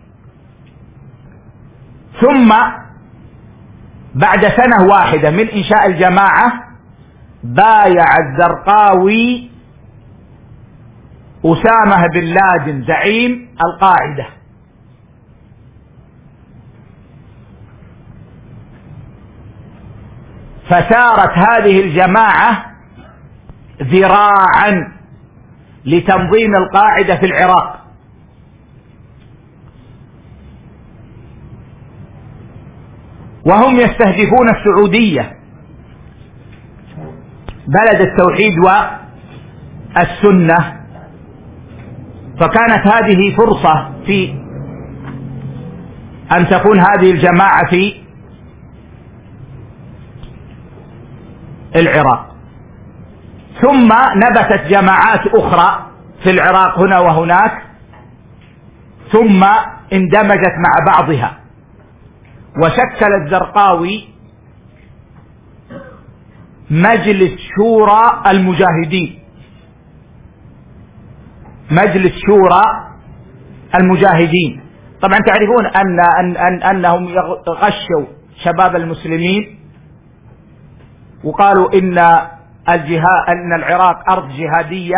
ثم بعد سنة واحدة من إنشاء الجماعة بايع الزرقاوي أسامة بن لادن زعيم القاعدة، فسارت هذه الجماعة ذراعا لتنظيم القاعدة في العراق. وهم يستهدفون السعودية بلد التوحيد والسنة، فكانت هذه فرصة في أن تكون هذه الجماعة في العراق. ثم نبتت جماعات أخرى في العراق هنا وهناك، ثم اندمجت مع بعضها، وشكل الزرقاوي مجلس شورى المجاهدين، مجلس شورى المجاهدين. طبعا تعرفون أنهم غشوا شباب المسلمين وقالوا إن العراق أرض جهادية،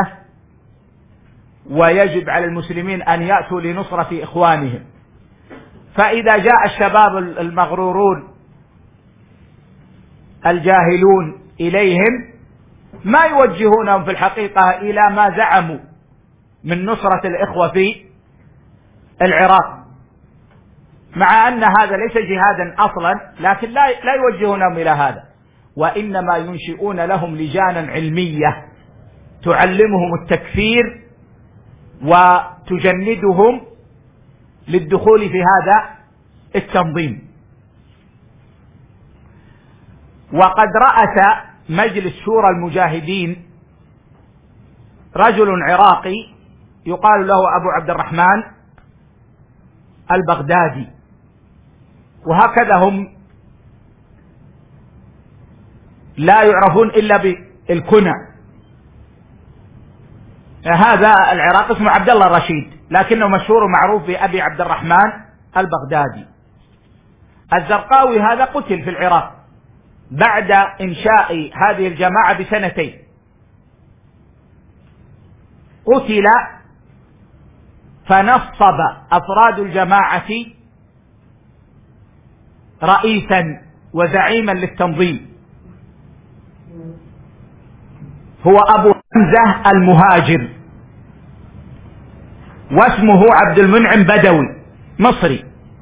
ويجب على المسلمين أن يأتوا لنصرة إخوانهم. فإذا جاء الشباب المغرورون الجاهلون إليهم ما يوجهونهم في الحقيقة إلى ما زعموا من نصرة الإخوة في العراق، مع أن هذا ليس جهادا أصلا، لكن لا يوجهونهم إلى هذا، وإنما ينشئون لهم لجانا علمية تعلمهم التكفير وتجندهم للدخول في هذا التنظيم. وقد رأس مجلس شورى المجاهدين رجل عراقي يقال له أبو عبد الرحمن البغدادي، وهكذا هم لا يعرفون إلا بالكنى. هذا العراق اسمه عبد الله الرشيد، لكنه مشهور ومعروف بأبي عبد الرحمن البغدادي. الزرقاوي هذا قتل في العراق بعد إنشاء هذه الجماعة بسنتين، قتل، فنصب أفراد الجماعة رئيسا وزعيما للتنظيم، هو أبو حمزة المهاجر، واسمه عبد المنعم بدوي مصري.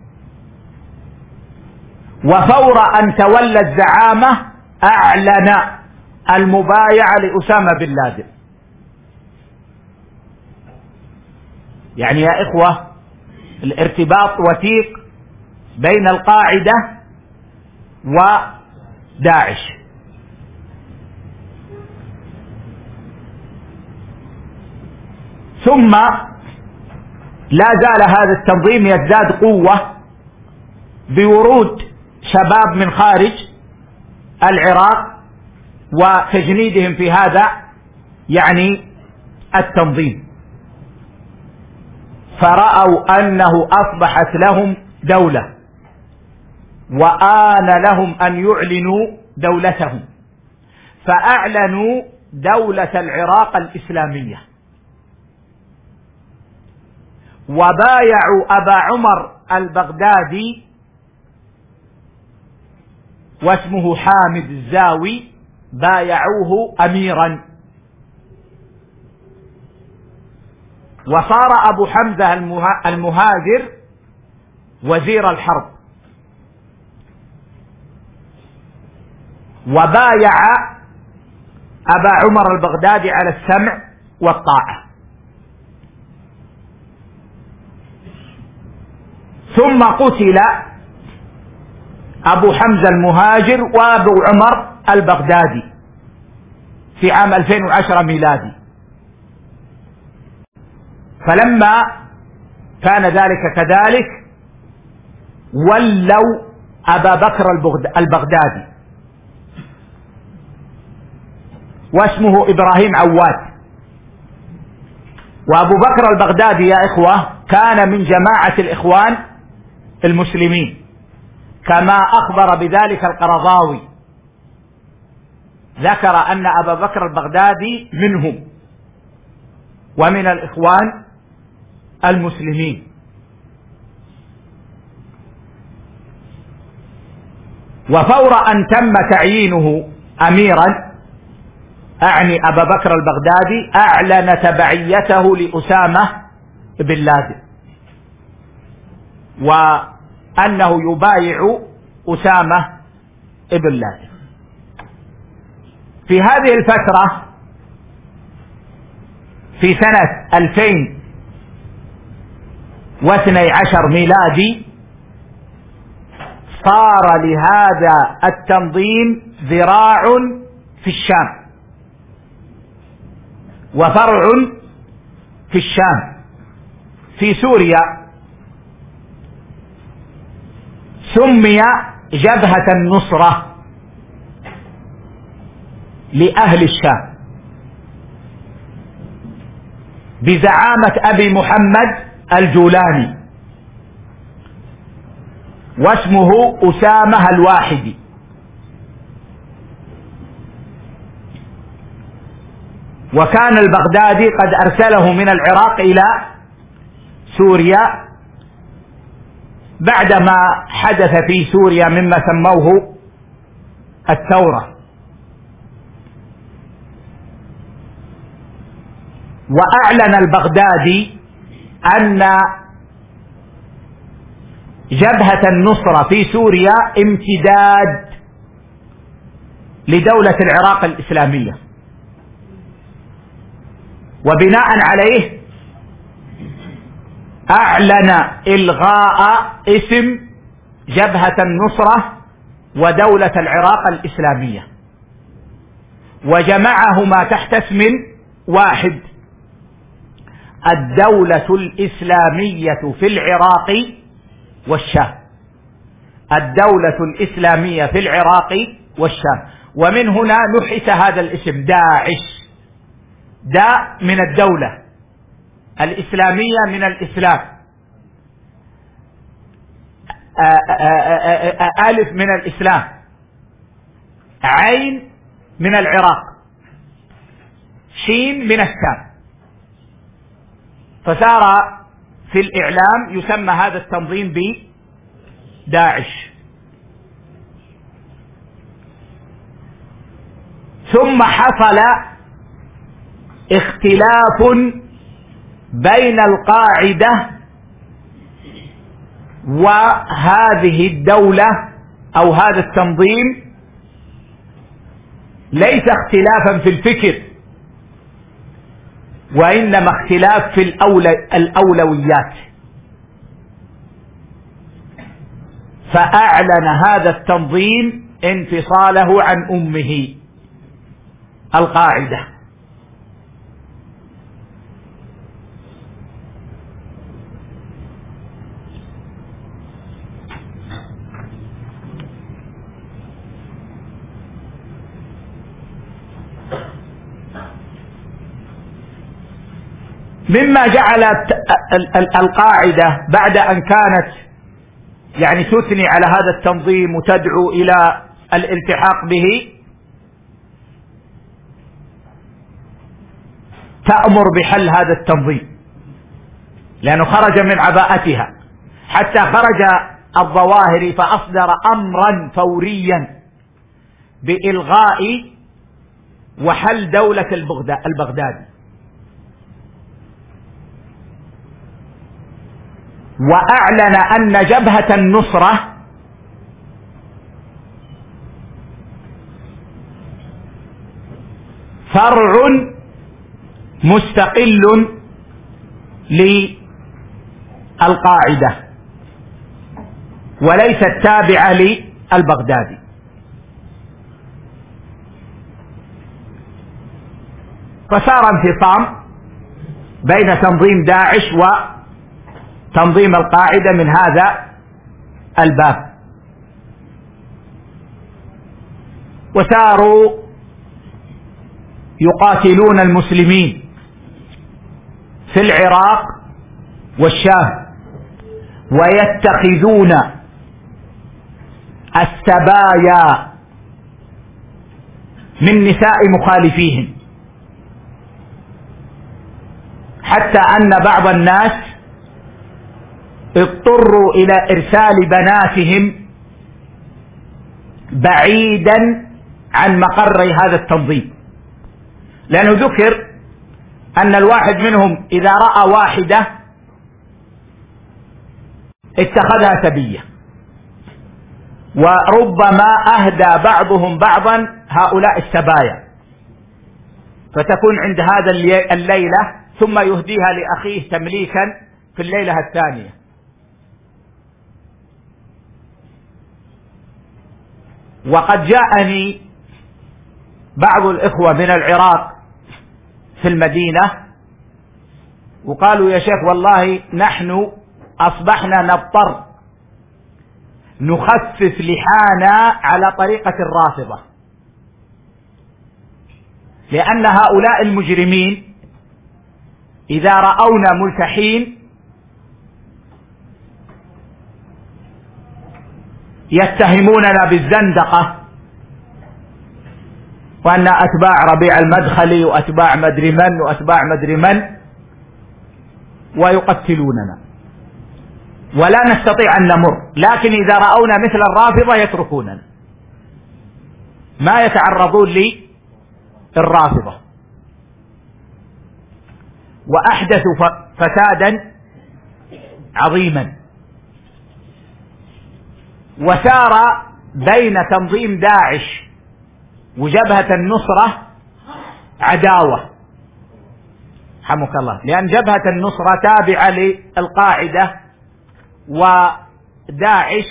وفور أن تولى الزعامة أعلن المبايعة لأسامة بن لادن. يعني يا إخوة الارتباط وثيق بين القاعدة وداعش. ثم لا زال هذا التنظيم يزداد قوة بورود شباب من خارج العراق وتجنيدهم في هذا يعني التنظيم، فرأوا أنه أصبحت لهم دولة وآن لهم أن يعلنوا دولتهم، فأعلنوا دولة العراق الإسلامية، وبايعوا أبا عمر البغدادي واسمه حامد الزاوي، بايعوه أميرا، وصار أبو حمزة المهاجر وزير الحرب، وبايع أبا عمر البغدادي على السمع والطاعة. ثم قتل أبو حمزة المهاجر وأبو عمر البغدادي في عام 2010 ميلادي. فلما كان ذلك كذلك ولوا أبا بكر البغدادي واسمه إبراهيم عواد. وأبو بكر البغدادي يا إخوة كان من جماعة الإخوان المسلمين، كما أخبر بذلك القرضاوي، ذكر أن أبا بكر البغدادي منهم ومن الإخوان المسلمين. وفور أن تم تعيينه أميرا، أعني أبا بكر البغدادي، أعلن تبعيته لأسامة بن لادن وأنه يبايع أسامة بن لادن. في هذه الفترة في سنة 2012 ميلادي صار لهذا التنظيم ذراع في الشام وفرع في الشام. في سوريا سمي جبهة النصرة لأهل الشام بزعامة أبي محمد الجولاني، واسمه أسامة الواحدي. وكان البغدادي قد أرسله من العراق إلى سوريا بعدما حدث في سوريا مما سموه الثورة. وأعلن البغدادي أن جبهة النصرة في سوريا امتداد لدولة العراق الإسلامية، وبناء عليه أعلن إلغاء اسم جبهة النصرة ودولة العراق الإسلامية، وجمعهما تحت اسم واحد: الدولة الإسلامية في العراق والشام. الدولة الإسلامية في العراق والشام. ومن هنا نحس هذا الاسم داعش، داء من الدولة، الإسلامية من الإسلام، ألف من الإسلام، عين من العراق، شين من الشام. فصار في الإعلام يسمى هذا التنظيم بداعش. ثم حصل اختلاف بين القاعدة وهذه الدولة أو هذا التنظيم، ليس اختلافا في الفكر، وإنما اختلاف في الأولويات. فأعلن هذا التنظيم انفصاله عن أمه القاعدة. مما جعل القاعدة بعد أن كانت يعني تثني على هذا التنظيم وتدعو إلى الالتحاق به، تأمر بحل هذا التنظيم، لأنه خرج من عباءتها، حتى خرج الظواهري فأصدر أمرا فوريا بإلغاء وحل دولة البغدادي، وأعلن أن جبهة النصرة فرع مستقل للقاعدة وليست تابعة للبغدادي. فصار انفصام بين تنظيم داعش وتنظيم القاعدة من هذا الباب، وصاروا يقاتلون المسلمين في العراق والشام، ويتخذون السبايا من نساء مخالفيهم، حتى أن بعض الناس اضطروا إلى إرسال بناتهم بعيدا عن مقر هذا التنظيم، لأنه ذكر أن الواحد منهم إذا رأى واحدة اتخذها سبية، وربما أهدى بعضهم بعضا هؤلاء السبايا، فتكون عند هذا الليلة ثم يهديها لأخيه تمليكا في الليلة الثانية. وقد جاءني بعض الإخوة من العراق في المدينة وقالوا يا شيخ والله نحن أصبحنا نضطر نخفف لحانا على طريقة الرافضة، لأن هؤلاء المجرمين إذا رأونا ملتحين يتهموننا بالزندقة، وأن أتباع ربيع المدخلي وأتباع مدري من وأتباع مدري من، ويقتلوننا ولا نستطيع أن نمر، لكن إذا رأونا مثل الرافضة يتركوننا، ما يتعرضون للرافضة. وأحدثوا فسادا عظيما، وسار بين تنظيم داعش وجبهة النصرة عداوة حمك الله، لأن جبهة النصرة تابعة للقاعدة، وداعش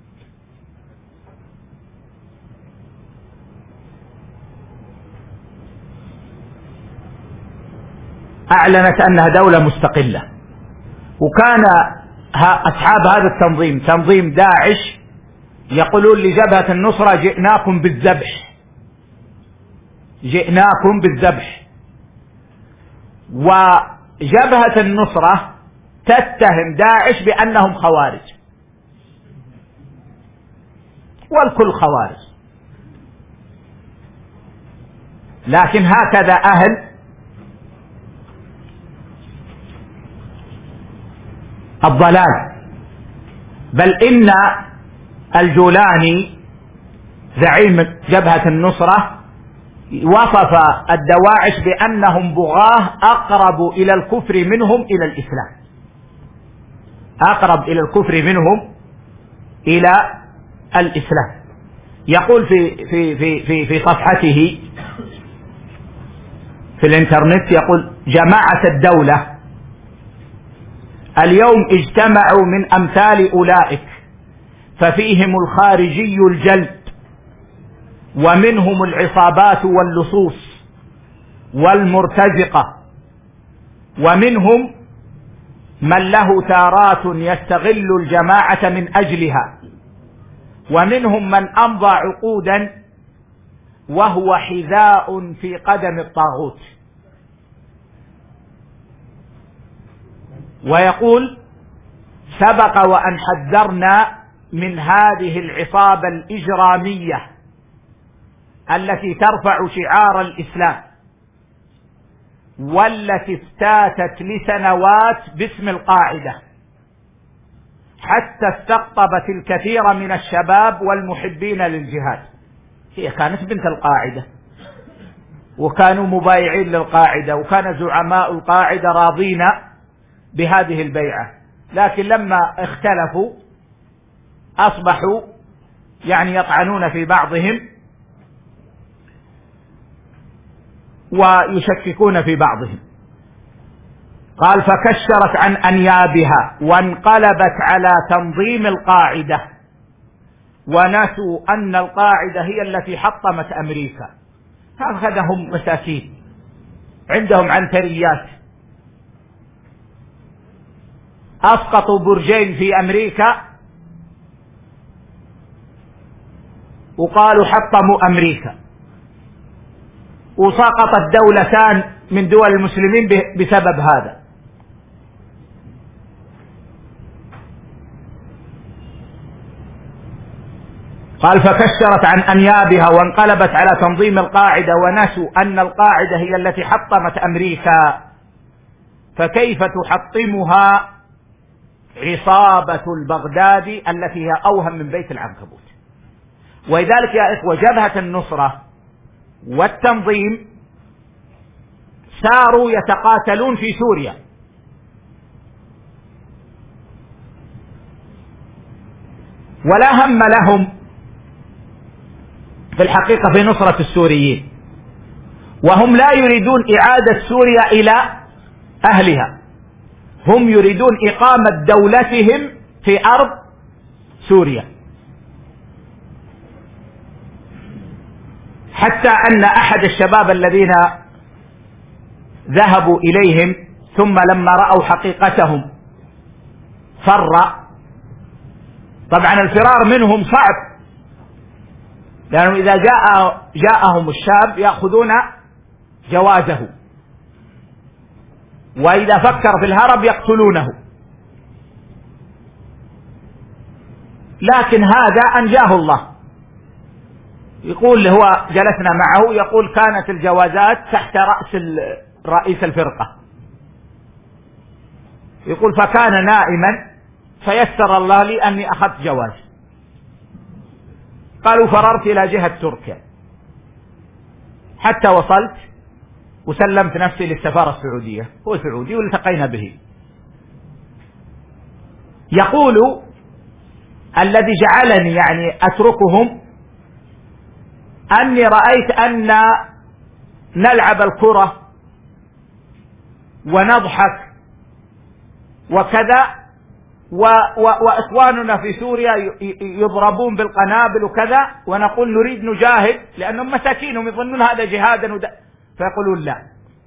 أعلنت أنها دولة مستقلة. وكان أصحاب هذا التنظيم تنظيم داعش يقولون لجبهة النصرة جئناكم بالذبح، جئناكم بالذبح. وجبهة النصرة تتهم داعش بأنهم خوارج، والكل خوارج، لكن هكذا أهل الضلال. بل إن الجولاني زعيم جبهة النصرة وصف الدواعش بأنهم بغاة أقرب إلى الكفر منهم إلى الإسلام، أقرب إلى الكفر منهم إلى الإسلام. يقول في صفحته: في الانترنت يقول: جماعة الدولة اليوم اجتمعوا من أمثال أولئك، ففيهم الخارجي الجلد، ومنهم العصابات واللصوص والمرتزقة، ومنهم من له تارات يستغل الجماعة من أجلها، ومنهم من أمضى عقودا وهو حذاء في قدم الطاغوت. ويقول: سبق وأن حذرنا من هذه العصابة الإجرامية التي ترفع شعار الإسلام، والتي افتاتت لسنوات باسم القاعدة، حتى استقطبت الكثير من الشباب والمحبين للجهاد. هي كانت بنت القاعدة، وكانوا مبايعين للقاعدة، وكان زعماء القاعدة راضين بهذه البيعة، لكن لما اختلفوا أصبحوا يطعنون في بعضهم ويشككون في بعضهم. قال: فكشرت عن أنيابها وانقلبت على تنظيم القاعدة، ونسوا أن القاعدة هي التي حطمت أمريكا. هكذا هم مساكين، عندهم عنتريات. أسقطوا برجين في أمريكا وقالوا حطموا أمريكا، وسقطت دولتان من دول المسلمين بسبب هذا. قال: فكشرت عن أنيابها وانقلبت على تنظيم القاعدة، ونسوا أن القاعدة هي التي حطمت أمريكا، فكيف تحطمها عصابة البغدادي التي هي أوهم من بيت العنكبوت. ولذلك يا إخوة، جبهة النصرة والتنظيم ساروا يتقاتلون في سوريا، ولا هم لهم في الحقيقة في نصرة السوريين، وهم لا يريدون إعادة سوريا إلى أهلها، هم يريدون إقامة دولتهم في أرض سوريا. حتى أن أحد الشباب الذين ذهبوا إليهم ثم لما رأوا حقيقتهم فر. طبعا الفرار منهم صعب، لأنه إذا جاءهم الشاب يأخذون جوازه، وإذا فكر في الهرب يقتلونه. لكن هذا أنجاه الله. يقول هو جلسنا معه، يقول: كانت الجوازات تحت رأس رئيس الفرقة. يقول: فكان نائما فيسر الله لي أني أخذت جواز. قالوا: فررت إلى جهة تركيا حتى وصلت وسلمت نفسي للسفارة السعودية، هو سعودي والتقينا به. يقول: الذي جعلني أتركهم أني رأيت أن نلعب الكرة ونضحك وكذا، وإخواننا في سوريا يضربون بالقنابل وكذا، ونقول نريد نجاهد لأنهم مساكينهم يظنون هذا جهادا فيقولون لا.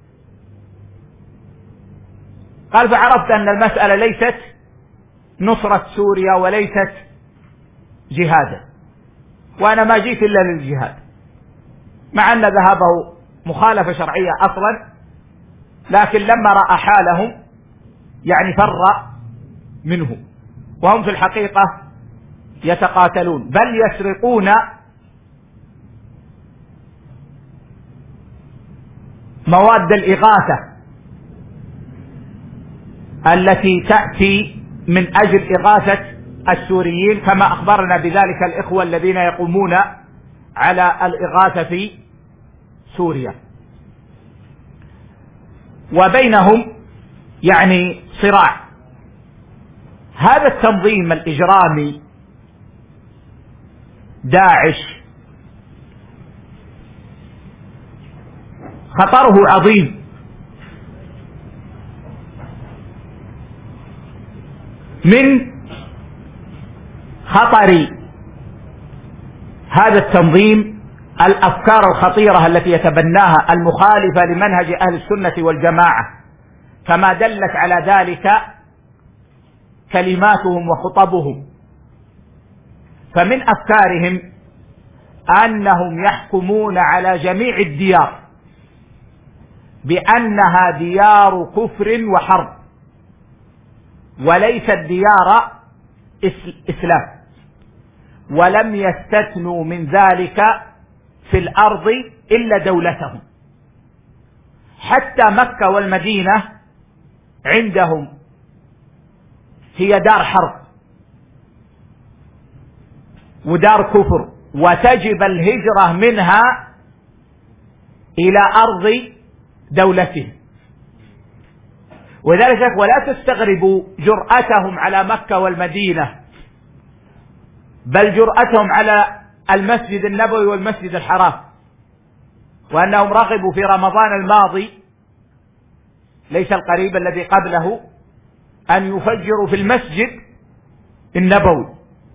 قال: فعرفت أن المسألة ليست نصرة سوريا وليست جهادا، وأنا ما جيت إلا للجهاد، مع أن ذهابه مخالفة شرعية أصلا، لكن لما رأى حالهم فر منه، وهم في الحقيقة يتقاتلون، بل يسرقون مواد الإغاثة التي تأتي من أجل إغاثة السوريين، كما أخبرنا بذلك الإخوة الذين يقومون على الإغاثة في سوريا. وبينهم صراع. هذا التنظيم الإجرامي داعش خطره عظيم. من خطر هذا التنظيم الأفكار الخطيرة التي يتبناها المخالفة لمنهج أهل السنة والجماعة، كما دلت على ذلك كلماتهم وخطبهم. فمن أفكارهم أنهم يحكمون على جميع الديار بأنها ديار كفر وحرب، وليست ديار إسلام، ولم يستثنوا من ذلك في الأرض إلا دولتهم. حتى مكة والمدينة عندهم هي دار حرب ودار كفر، وتجب الهجرة منها إلى أرض دولتهم. وذلك ولا تستغربوا جرأتهم على مكة والمدينة، بل جرأتهم على المسجد النبوي والمسجد الحرام، وأنهم رغبوا في رمضان الماضي ليس القريب الذي قبله أن يفجروا في المسجد النبوي.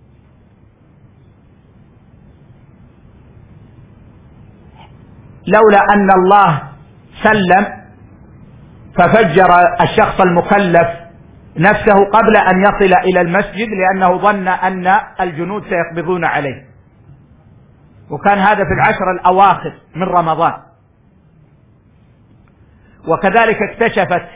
لولا أن الله سلم ففجر الشخص المكلف نفسه قبل أن يصل إلى المسجد، لأنه ظن أن الجنود سيقبضون عليه، وكان هذا في العشر الأواخر من رمضان. وكذلك اكتشفت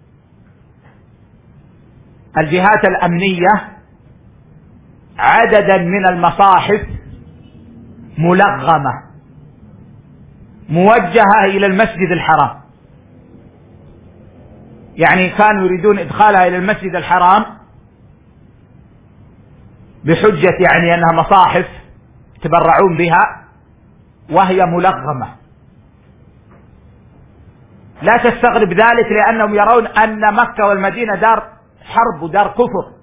الجهات الأمنية عددا من المصاحف ملغمة موجهة إلى المسجد الحرام، يعني كانوا يريدون إدخالها إلى المسجد الحرام بحجة يعني أنها مصاحف يتبرعون بها، وهي ملغمة. لا تستغرب ذلك، لأنهم يرون أن مكة والمدينة دار حرب ودار كفر،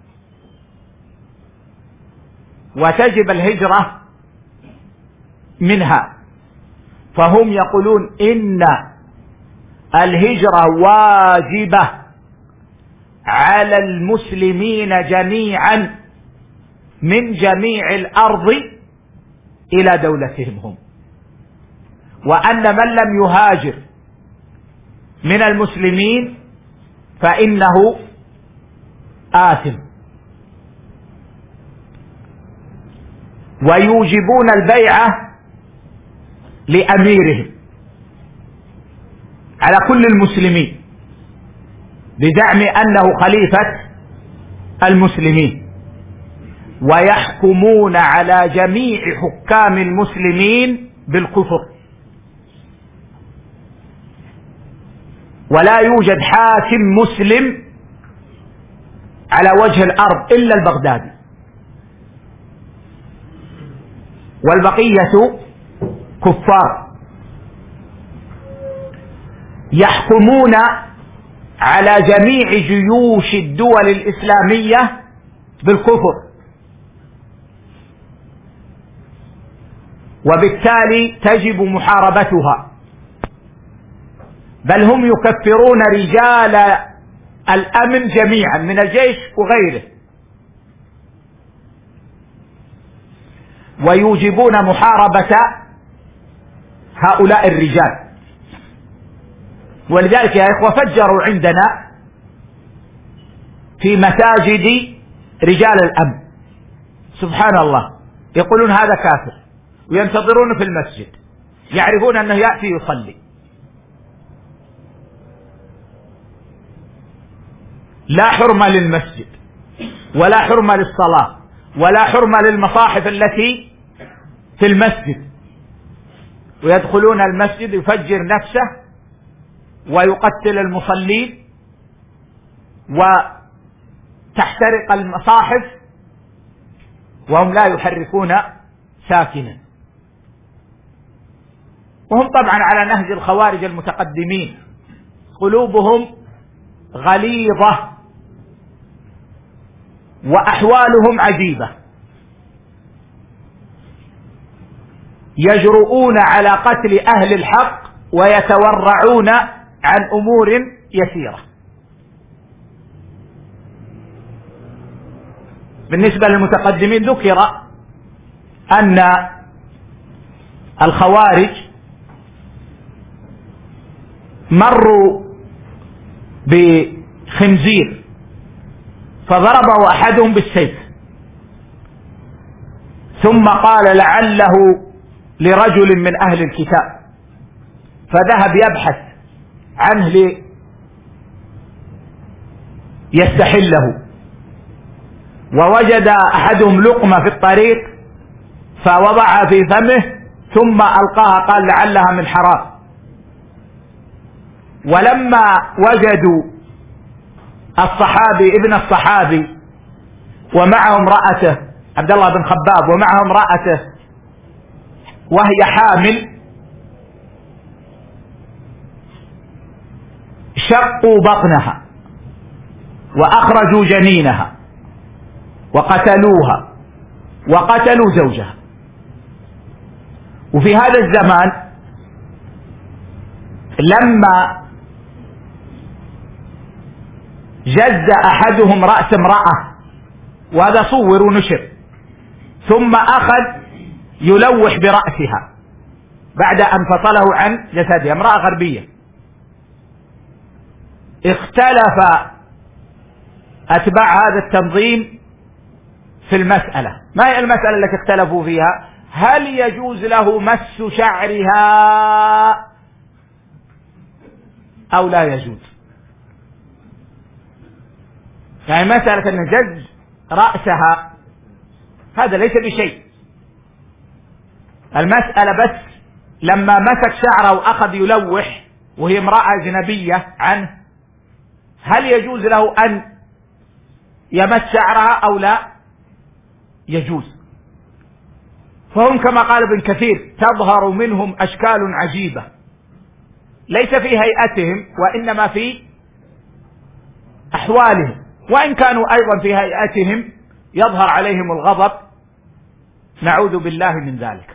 وتجب الهجرة منها. فهم يقولون إن الهجرة واجبة على المسلمين جميعا من جميع الأرض إلى دولتهم هم، وأن من لم يهاجر من المسلمين فإنه آثم. ويوجبون البيعة لأميرهم على كل المسلمين بزعم أنه خليفة المسلمين، ويحكمون على جميع حكام المسلمين بالكفر، ولا يوجد حاكم مسلم على وجه الأرض إلا البغدادي، والبقية كفار. يحكمون على جميع جيوش الدول الإسلامية بالكفر، وبالتالي تجب محاربتها، بل هم يكفرون رجال الأمن جميعا من الجيش وغيره، ويوجبون محاربة هؤلاء الرجال. ولذلك يا إخوة فجروا عندنا في مساجد رجال الأمن، سبحان الله، يقولون هذا كافر، وينتظرون في المسجد، يعرفون أنه يأتي يصلي. لا حرمة للمسجد، ولا حرمة للصلاة، ولا حرمة للمصاحف التي في المسجد، ويدخلون المسجد يفجر نفسه ويقتل المصلين وتحترق المصاحف وهم لا يحركون ساكنا. وهم طبعا على نهج الخوارج المتقدمين، قلوبهم غليظة وأحوالهم عجيبة، يجرؤون على قتل أهل الحق ويتورعون عن أمور يسيرة. بالنسبة للمتقدمين ذكر أن الخوارج مروا بخنزير فضربه أحدهم بالسيف، ثم قال لعله لرجل من أهل الكتاب، فذهب يبحث عنه ليستحله، ووجد أحدهم لقمة في الطريق فوضعها في فمه ثم ألقاها، قال لعلها من حرام. ولما وجدوا الصحابي ابن الصحابي ومعه امرأته عبد الله بن خباب ومعه امرأته وهي حامل، شقوا بطنها وأخرجوا جنينها وقتلوها وقتلوا زوجها. وفي هذا الزمان لما جز أحدهم رأس امرأة، وهذا صور ونشر، ثم أخذ يلوح برأسها بعد أن فصله عن جسدها، امرأة غربية. اختلف أتباع هذا التنظيم في المسألة. ما هي المسألة التي اختلفوا فيها؟ هل يجوز له مس شعرها أو لا يجوز؟ يعني مسألة أن جز رأسها هذا ليس بشيء، المسألة بس لما مسك شعره وأخذ يلوح وهي امرأة أجنبية عنه، هل يجوز له أن يمس شعرها أو لا يجوز؟ فهم كما قال ابن كثير تظهر منهم أشكال عجيبة ليس في هيئتهم وإنما في أحوالهم، وإن كانوا أيضا في هيئتهم يظهر عليهم الغضب، نعوذ بالله من ذلك.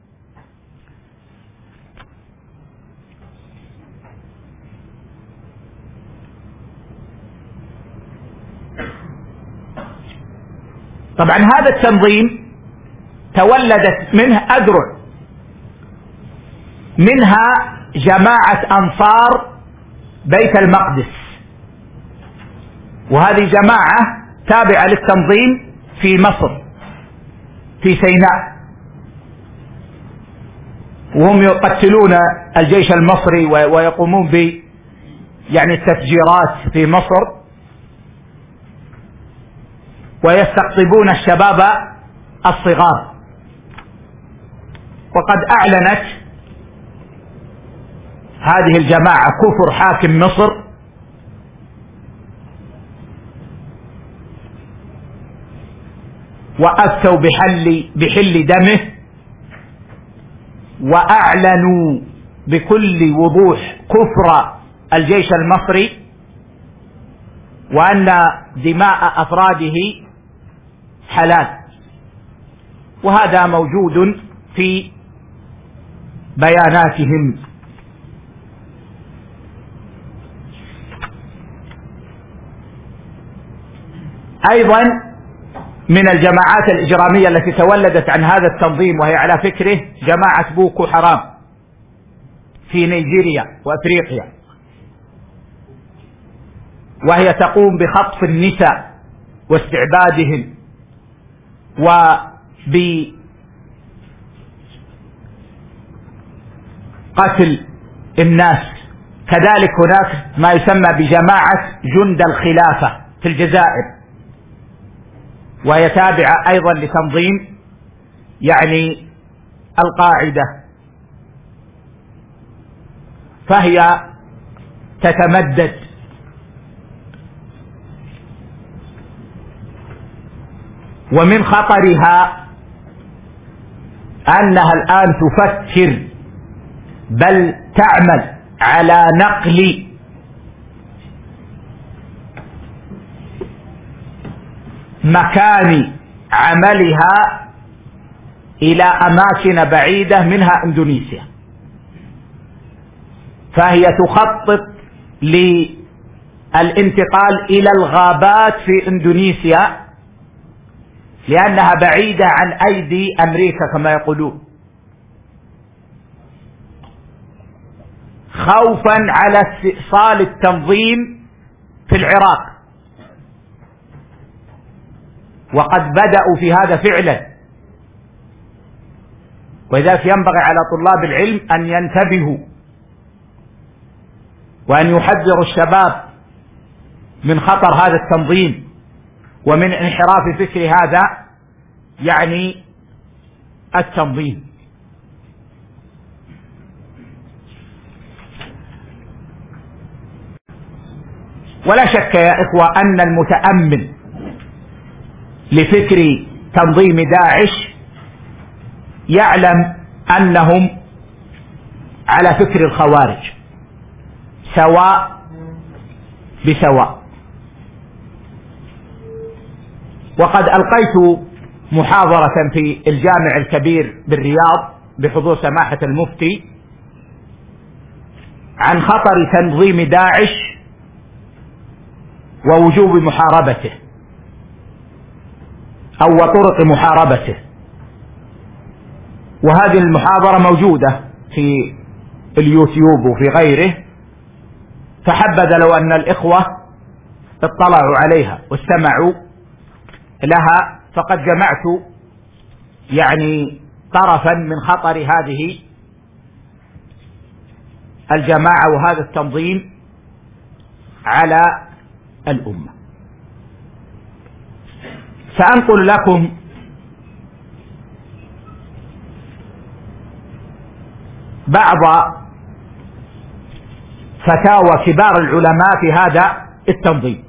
طبعا هذا التنظيم تولدت منه أذرع، منها جماعة أنصار بيت المقدس، وهذه جماعة تابعة للتنظيم في مصر في سيناء، وهم يقتلون الجيش المصري ويقومون ب يعني التفجيرات في مصر، ويستقطبون الشباب الصغار. وقد أعلنت هذه الجماعة كفر حاكم مصر، وأفتوا بحل دمه، وأعلنوا بكل وضوح كفر الجيش المصري، وأن دماء أفراده حلال، وهذا موجود في بياناتهم. أيضا من الجماعات الإجرامية التي تولدت عن هذا التنظيم وهي على فكره جماعة بوكو حرام في نيجيريا وأفريقيا، وهي تقوم بخطف النساء واستعبادهن وبقتل الناس. كذلك هناك ما يسمى بجماعة جند الخلافة في الجزائر، وهي تابعة أيضا لتنظيم يعني القاعدة، فهي تتمدد. ومن خطرها أنها الآن تفكر بل تعمل على نقل مكان عملها إلى أماكن بعيدة منها إندونيسيا. فهي تخطط للانتقال إلى الغابات في إندونيسيا لأنها بعيدة عن أيدي أمريكا كما يقولون، خوفا على استئصال التنظيم في العراق، وقد بدأوا في هذا فعلا. ولذلك ينبغي على طلاب العلم أن ينتبهوا وأن يحذروا الشباب من خطر هذا التنظيم ومن انحراف فكر هذا يعني التنظيم. ولا شك يا إخوة أن المتأمل لفكر تنظيم داعش يعلم أنهم على فكر الخوارج سواء بسواء. وقد ألقيت محاضرة في الجامع الكبير بالرياض بحضور سماحة المفتي عن خطر تنظيم داعش ووجوب محاربته أو وطرق محاربته، وهذه المحاضرة موجودة في اليوتيوب وفي غيره، فحبذا لو أن الإخوة اطلعوا عليها واستمعوا لها، فقد جمعت يعني طرفا من خطر هذه الجماعة وهذا التنظيم على الأمة. سأنقل لكم بعض فتاوى كبار العلماء في هذا التنظيم.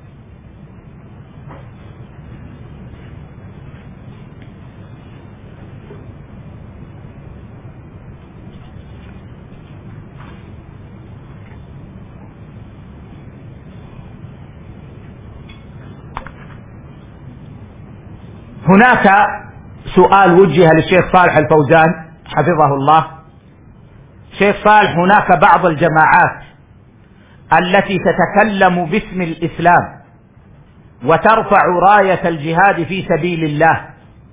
هناك سؤال وجه للشيخ صالح الفوزان حفظه الله. شيخ صالح، هناك بعض الجماعات التي تتكلم باسم الإسلام وترفع راية الجهاد في سبيل الله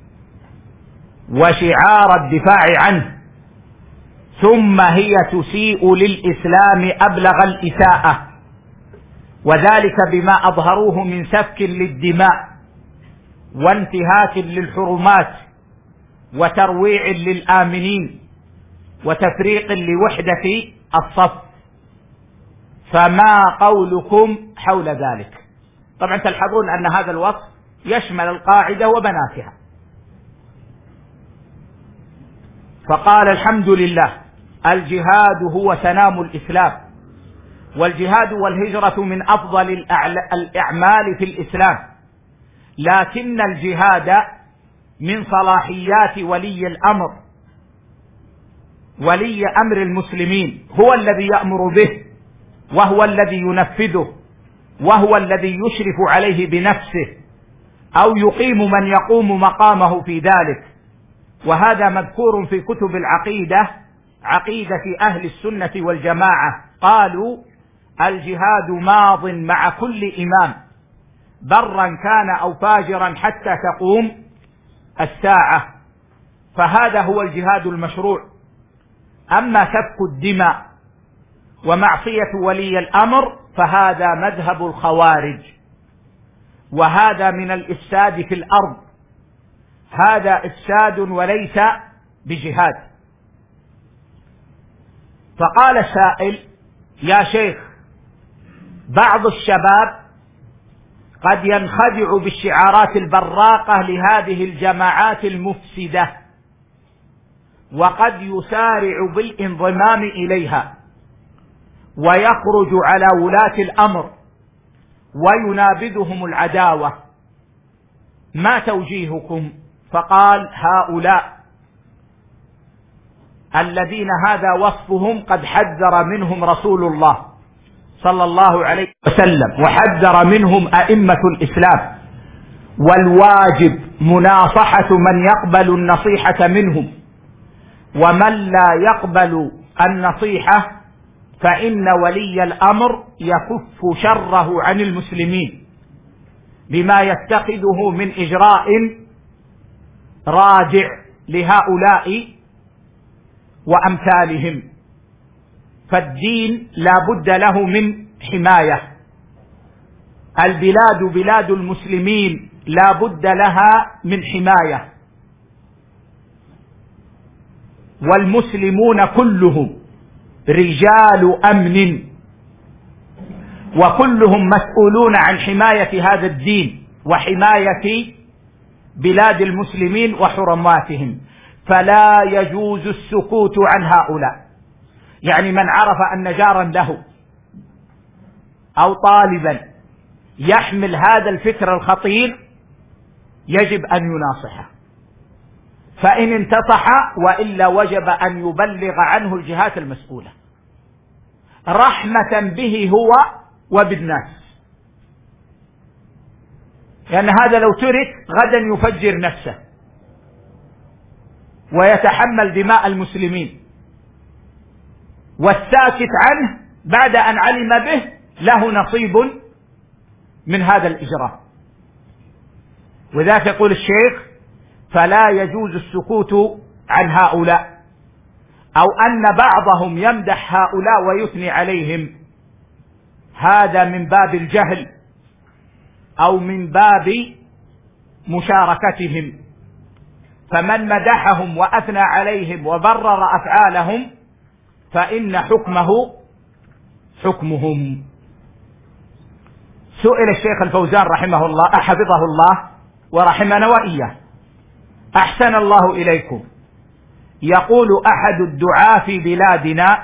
وشعار الدفاع عنه، ثم هي تسيء للإسلام أبلغ الإساءة، وذلك بما أظهروه من سفك للدماء وانتهاك للحرمات وترويع للآمنين وتفريق لوحدة الصف، فما قولكم حول ذلك؟ طبعا تلحظون أن هذا الوصف يشمل القاعدة وبناتها. فقال: الحمد لله، الجهاد هو سنام الإسلام، والجهاد والهجرة من أفضل الأعمال في الإسلام، لكن الجهاد من صلاحيات ولي الأمر، ولي أمر المسلمين هو الذي يأمر به وهو الذي ينفذه وهو الذي يشرف عليه بنفسه أو يقيم من يقوم مقامه في ذلك. وهذا مذكور في كتب العقيدة، عقيدة أهل السنة والجماعة، قالوا: الجهاد ماض مع كل إمام برا كان أو فاجرا حتى تقوم الساعة، فهذا هو الجهاد المشروع. أما سفك الدماء ومعصية ولي الأمر فهذا مذهب الخوارج، وهذا من الإفساد في الأرض، هذا إفساد وليس بجهاد. فقال السائل: يا شيخ، بعض الشباب قد ينخدع بالشعارات البراقة لهذه الجماعات المفسدة، وقد يسارع بالانضمام إليها ويخرج على ولاة الأمر وينابذهم العداوة، ما توجيهكم؟ فقال: هؤلاء الذين هذا وصفهم قد حذر منهم رسول الله صلى الله عليه وسلم، وحذر منهم أئمة الإسلام، والواجب مناصحة من يقبل النصيحة منهم، ومن لا يقبل النصيحة فإن ولي الأمر يكف شره عن المسلمين بما يتخذه من إجراء رادع لهؤلاء وأمثالهم. فالدين لا بد له من حماية. البلاد بلاد المسلمين لا بد لها من حماية، والمسلمون كلهم رجال أمن، وكلهم مسؤولون عن حماية هذا الدين وحماية بلاد المسلمين وحرماتهم، فلا يجوز السكوت عن هؤلاء. يعني من عرف أن جارا له أو طالبا يحمل هذا الفكر الخطير يجب أن يناصحه، فإن انتصح وإلا وجب أن يبلغ عنه الجهات المسؤولة رحمة به هو وبالناس، لأن هذا لو ترك غدا يفجر نفسه ويتحمل دماء المسلمين، والساكت عنه بعد أن علم به له نصيب من هذا الإجرام. وذاك يقول الشيخ: فلا يجوز السكوت عن هؤلاء، أو أن بعضهم يمدح هؤلاء ويثني عليهم، هذا من باب الجهل أو من باب مشاركتهم. فمن مدحهم وأثنى عليهم وبرر أفعالهم فإن حكمه حكمهم. سئل الشيخ الفوزان رحمه الله حفظه الله ورحمنا وإياه: أحسن الله إليكم، يقول أحد الدعاة في بلادنا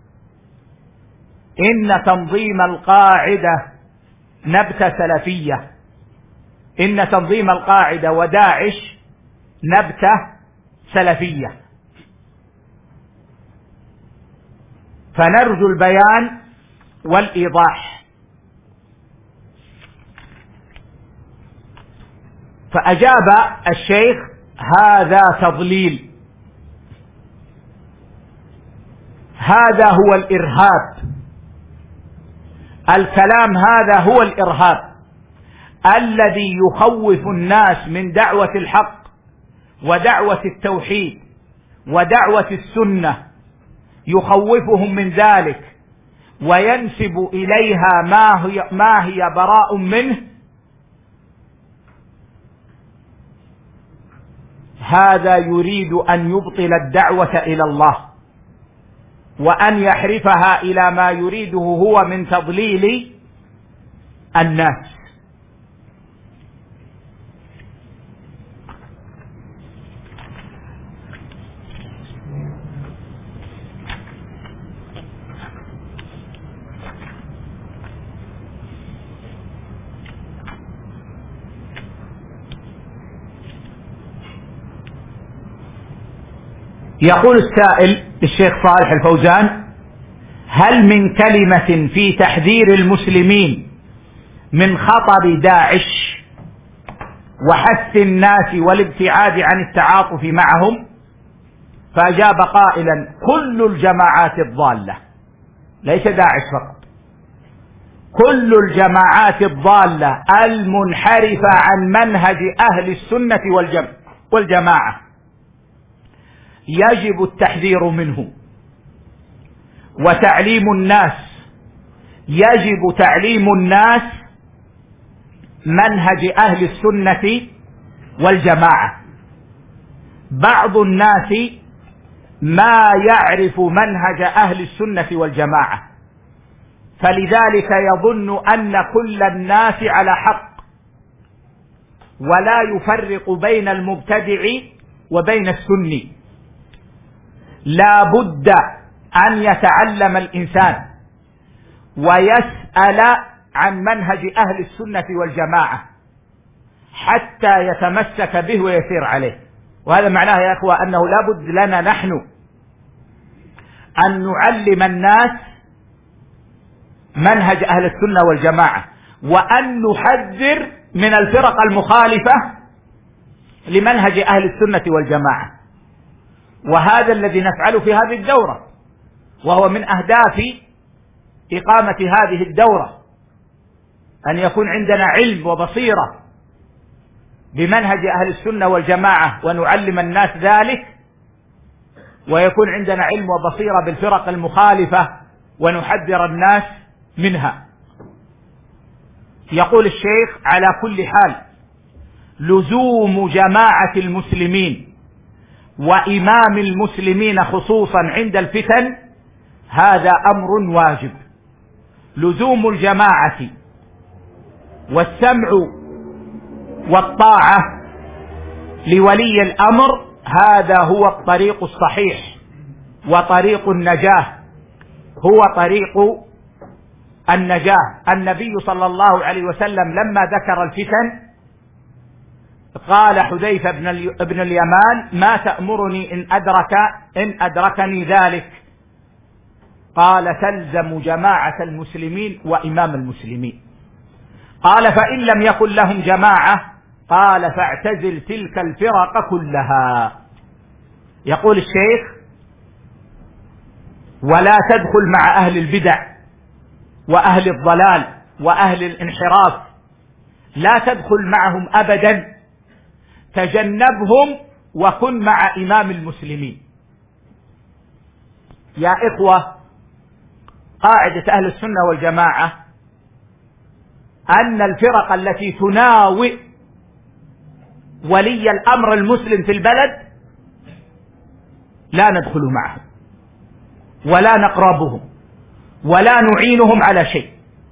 إن تنظيم القاعدة نبتة سلفية، إن تنظيم القاعدة وداعش نبتة سلفية، فنرجو البيان والإيضاح. فأجاب الشيخ: هذا تضليل، هذا هو الإرهاب، الكلام هذا هو الإرهاب الذي يخوف الناس من دعوة الحق ودعوة التوحيد ودعوة السنة، يخوفهم من ذلك وينسب إليها ما هي براء منه. هذا يريد أن يبطل الدعوة إلى الله وأن يحرفها إلى ما يريده هو من تضليل الناس. يقول السائل الشيخ صالح الفوزان: هل من كلمة في تحذير المسلمين من خطر داعش وحث الناس والابتعاد عن التعاطف معهم؟ فأجاب قائلا: كل الجماعات الضالة، ليس داعش فقط، كل الجماعات الضالة المنحرفة عن منهج أهل السنة والجماعة يجب التحذير منه وتعليم الناس، يجب تعليم الناس منهج أهل السنة والجماعة. بعض الناس ما يعرف منهج أهل السنة والجماعة، فلذلك يظن أن كل الناس على حق ولا يفرق بين المبتدع وبين السني. لا بد أن يتعلم الإنسان ويسأل عن منهج أهل السنة والجماعة حتى يتمسك به ويسير عليه. وهذا معناه يا أخوة أنه لا بد لنا نحن أن نعلم الناس منهج أهل السنة والجماعة، وأن نحذر من الفرق المخالفة لمنهج أهل السنة والجماعة. وهذا الذي نفعله في هذه الدورة، وهو من أهداف إقامة هذه الدورة أن يكون عندنا علم وبصيرة بمنهج أهل السنة والجماعة ونعلم الناس ذلك، ويكون عندنا علم وبصيرة بالفرق المخالفة ونحذر الناس منها. يقول الشيخ: على كل حال لزوم جماعة المسلمين وإمام المسلمين خصوصا عند الفتن هذا أمر واجب. لزوم الجماعة والسمع والطاعة لولي الأمر هذا هو الطريق الصحيح وطريق النجاة، هو طريق النجاة. النبي صلى الله عليه وسلم لما ذكر الفتن قال حذيفة بن اليمان: ما تأمرني إن أدركني ذلك؟ قال: تلزم جماعة المسلمين وإمام المسلمين. قال: فإن لم يكن لهم جماعة؟ قال: فاعتزل تلك الفرق كلها. يقول الشيخ: ولا تدخل مع أهل البدع وأهل الضلال وأهل الانحراف، لا تدخل معهم أبدا، تجنبهم وكن مع إمام المسلمين. يا إخوة، قاعدة أهل السنة والجماعة أن الفرق التي تناوئ ولي الأمر المسلم في البلد لا ندخل معهم ولا نقربهم ولا نعينهم على شيء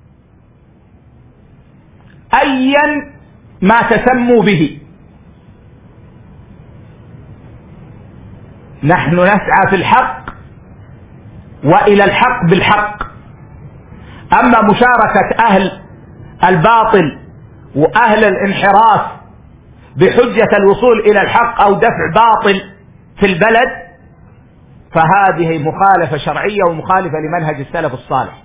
أيا ما تسموا به. نحن نسعى في الحق وإلى الحق بالحق. أما مشاركة أهل الباطل وأهل الانحراف بحجة الوصول إلى الحق أو دفع باطل في البلد فهذه مخالفة شرعية ومخالفة لمنهج السلف الصالح.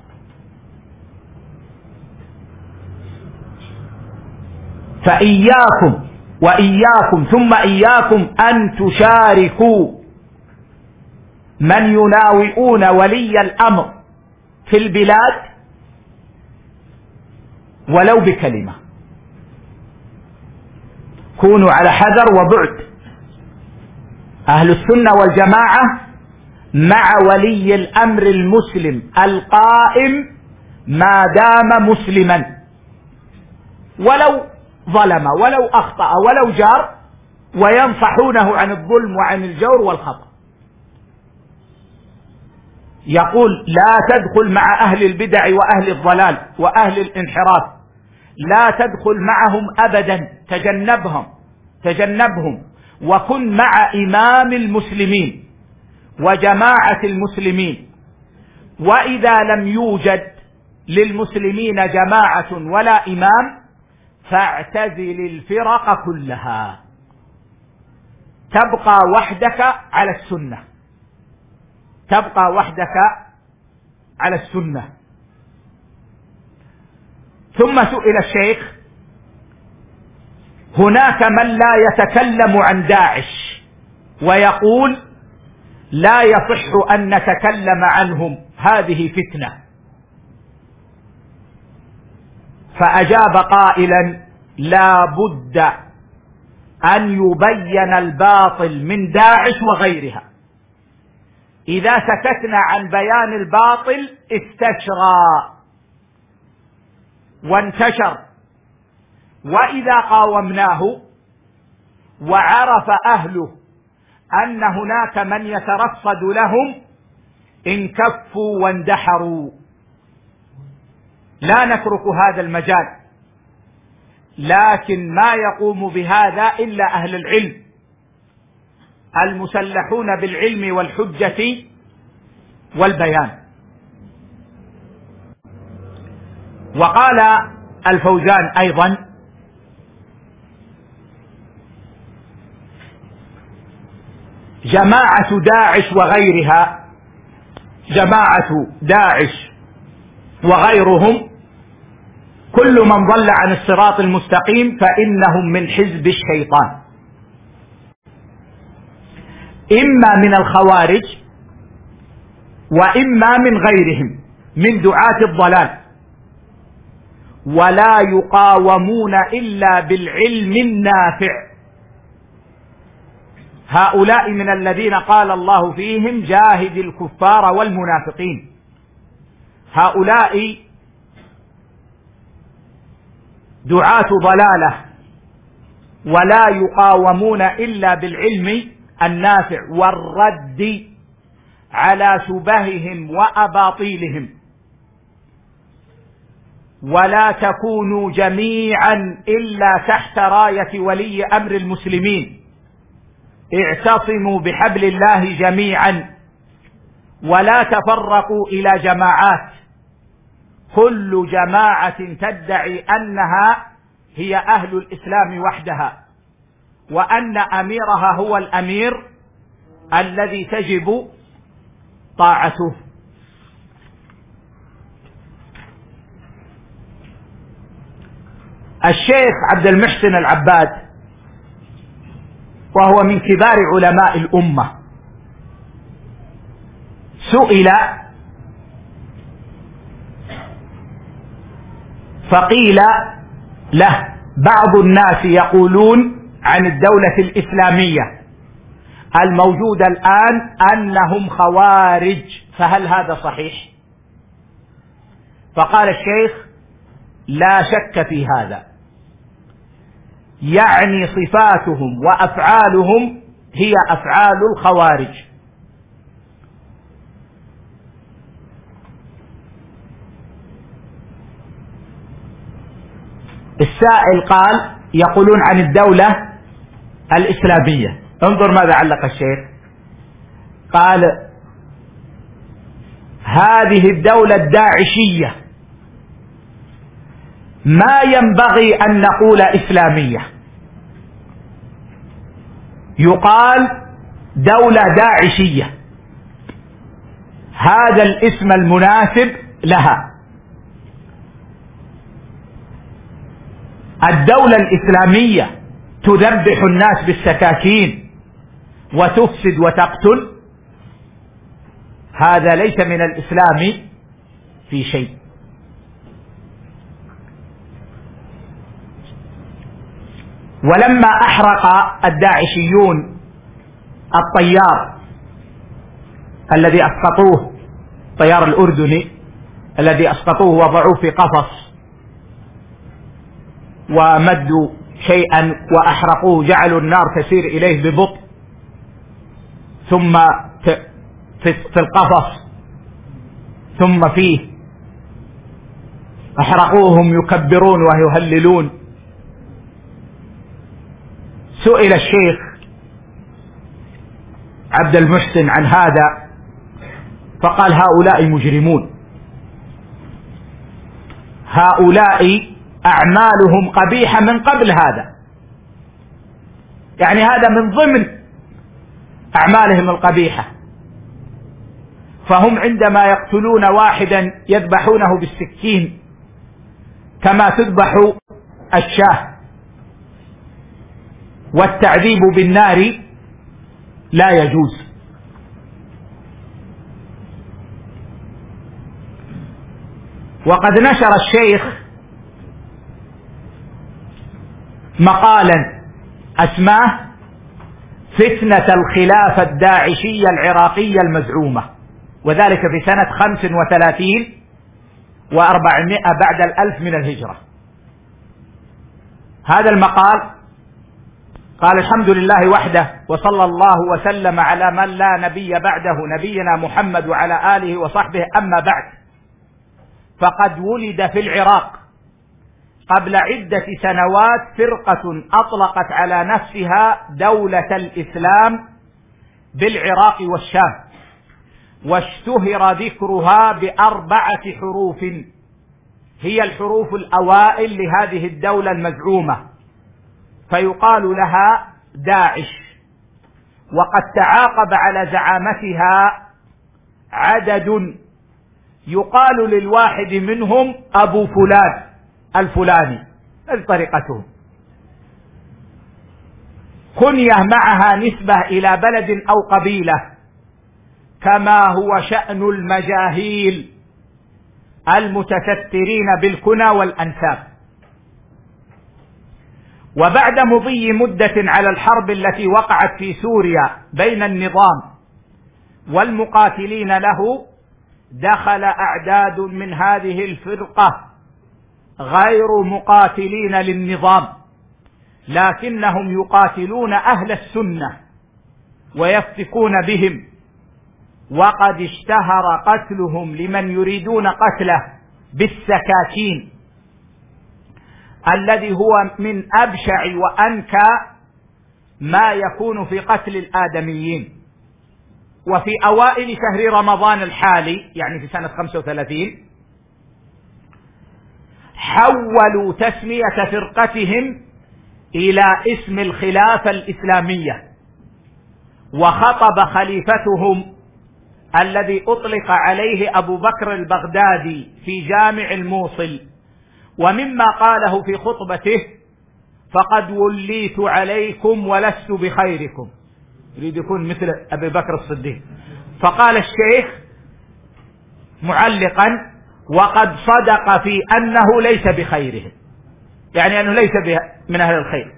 فإياكم وإياكم ثم إياكم أن تشاركوا من يناوئون ولي الأمر في البلاد ولو بكلمة. كونوا على حذر وبعد. أهل السنة والجماعة مع ولي الأمر المسلم القائم ما دام مسلما، ولو ظلم ولو أخطأ ولو جار، وينصحونه عن الظلم وعن الجور والخطأ. يقول: لا تدخل مع أهل البدع وأهل الضلال وأهل الانحراف، لا تدخل معهم أبدا، تجنبهم وكن مع إمام المسلمين وجماعة المسلمين. وإذا لم يوجد للمسلمين جماعة ولا إمام فاعتزل الفرق كلها، تبقى وحدك على السنة، تبقى وحدك على السنة. ثم سئل الشيخ: هناك من لا يتكلم عن داعش ويقول لا يصح أن نتكلم عنهم، هذه فتنة. فأجاب قائلا: لا بد أن يبين الباطل من داعش وغيرها. إذا سكتنا عن بيان الباطل استشرى وانتشر، وإذا قاومناه وعرف أهله أن هناك من يترصد لهم انكفوا واندحروا. لا نترك هذا المجال، لكن ما يقوم بهذا إلا أهل العلم المسلحون بالعلم والحجة والبيان. وقال الفوزان أيضا: جماعة داعش وغيرها، جماعة داعش وغيرهم كل من ضل عن الصراط المستقيم فإنهم من حزب الشيطان، إما من الخوارج وإما من غيرهم. من دعاة الضلال، ولا يقاومون إلا بالعلم النافع. هؤلاء من الذين قال الله فيهم جاهد الكفار والمنافقين. هؤلاء دعاة ضلالة ولا يقاومون إلا بالعلم النافع والرد على شبههم وأباطيلهم. ولا تكونوا جميعا إلا تحت راية ولي أمر المسلمين، اعتصموا بحبل الله جميعا ولا تفرقوا إلى جماعات، كل جماعة تدعي أنها هي أهل الإسلام وحدها، وأن أميرها هو الأمير الذي تجب طاعته. الشيخ عبد المحسن العباد، وهو من كبار علماء الأمة، سئل فقيل له بعض الناس يقولون عن الدولة الإسلامية الموجودة الآن أنهم خوارج، فهل هذا صحيح؟ فقال الشيخ لا شك في هذا، يعني صفاتهم وأفعالهم هي أفعال الخوارج. السائل قال يقولون عن الدولة الإسلامية، انظر ماذا علق الشيخ، قال هذه الدولة الداعشية ما ينبغي أن نقول إسلامية، يقال دولة داعشية، هذا الاسم المناسب لها. الدولة الإسلامية تذبح الناس بالسكاكين وتفسد وتقتل، هذا ليس من الإسلام في شيء. ولما أحرق الداعشيون الطيار الذي أسقطوه، الطيار الأردني الذي أسقطوه وضعوه في قفص ومدوا شيئا وأحرقوه، جعلوا النار تسير إليه ببطء، ثم في القفص ثم فيه، أحرقوهم يكبرون ويهللون. سئل الشيخ عبد المحسن عن هذا فقال هؤلاء مجرمون، هؤلاء أعمالهم قبيحة من قبل هذا، يعني هذا من ضمن أعمالهم القبيحة، فهم عندما يقتلون واحدا يذبحونه بالسكين كما تذبح الشاة، والتعذيب بالنار لا يجوز. وقد نشر الشيخ مقالا اسماه فتنة الخلافة الداعشية العراقية المزعومة، وذلك في سنة 35 و400 بعد 1000 من الهجرة. هذا المقال قال الحمد لله وحده، وصلى الله وسلم على من لا نبي بعده، نبينا محمد وعلى آله وصحبه، أما بعد، فقد ولد في العراق قبل عدة سنوات فرقة أطلقت على نفسها دولة الإسلام بالعراق والشام، واشتهر ذكرها ب4 حروف هي الحروف الأوائل لهذه الدولة المزعومة، فيقال لها داعش. وقد تعاقب على زعامتها عدد يقال للواحد منهم أبو فلان الفلاني، هذه طريقتهم، كنية معها نسبة إلى بلد أو قبيلة، كما هو شأن المجاهيل المتسترين بالكنى والأنساب. وبعد مضي مدة على الحرب التي وقعت في سوريا بين النظام والمقاتلين له، دخل أعداد من هذه الفرقة غير مقاتلين للنظام، لكنهم يقاتلون أهل السنة ويفتكون بهم، وقد اشتهر قتلهم لمن يريدون قتله بالسكاكين، الذي هو من أبشع وأنكى ما يكون في قتل الآدميين. وفي أوائل شهر رمضان الحالي، يعني في سنة 35، حولوا تسمية فرقتهم إلى اسم الخلافة الإسلامية، وخطب خليفتهم الذي أطلق عليه أبو بكر البغدادي في جامع الموصل، ومما قاله في خطبته: فقد وليت عليكم ولست بخيركم، يريد يكون مثل أبي بكر الصديق. فقال الشيخ معلقا: وقد صدق في أنه ليس بخيرهم، يعني أنه ليس من أهل الخير،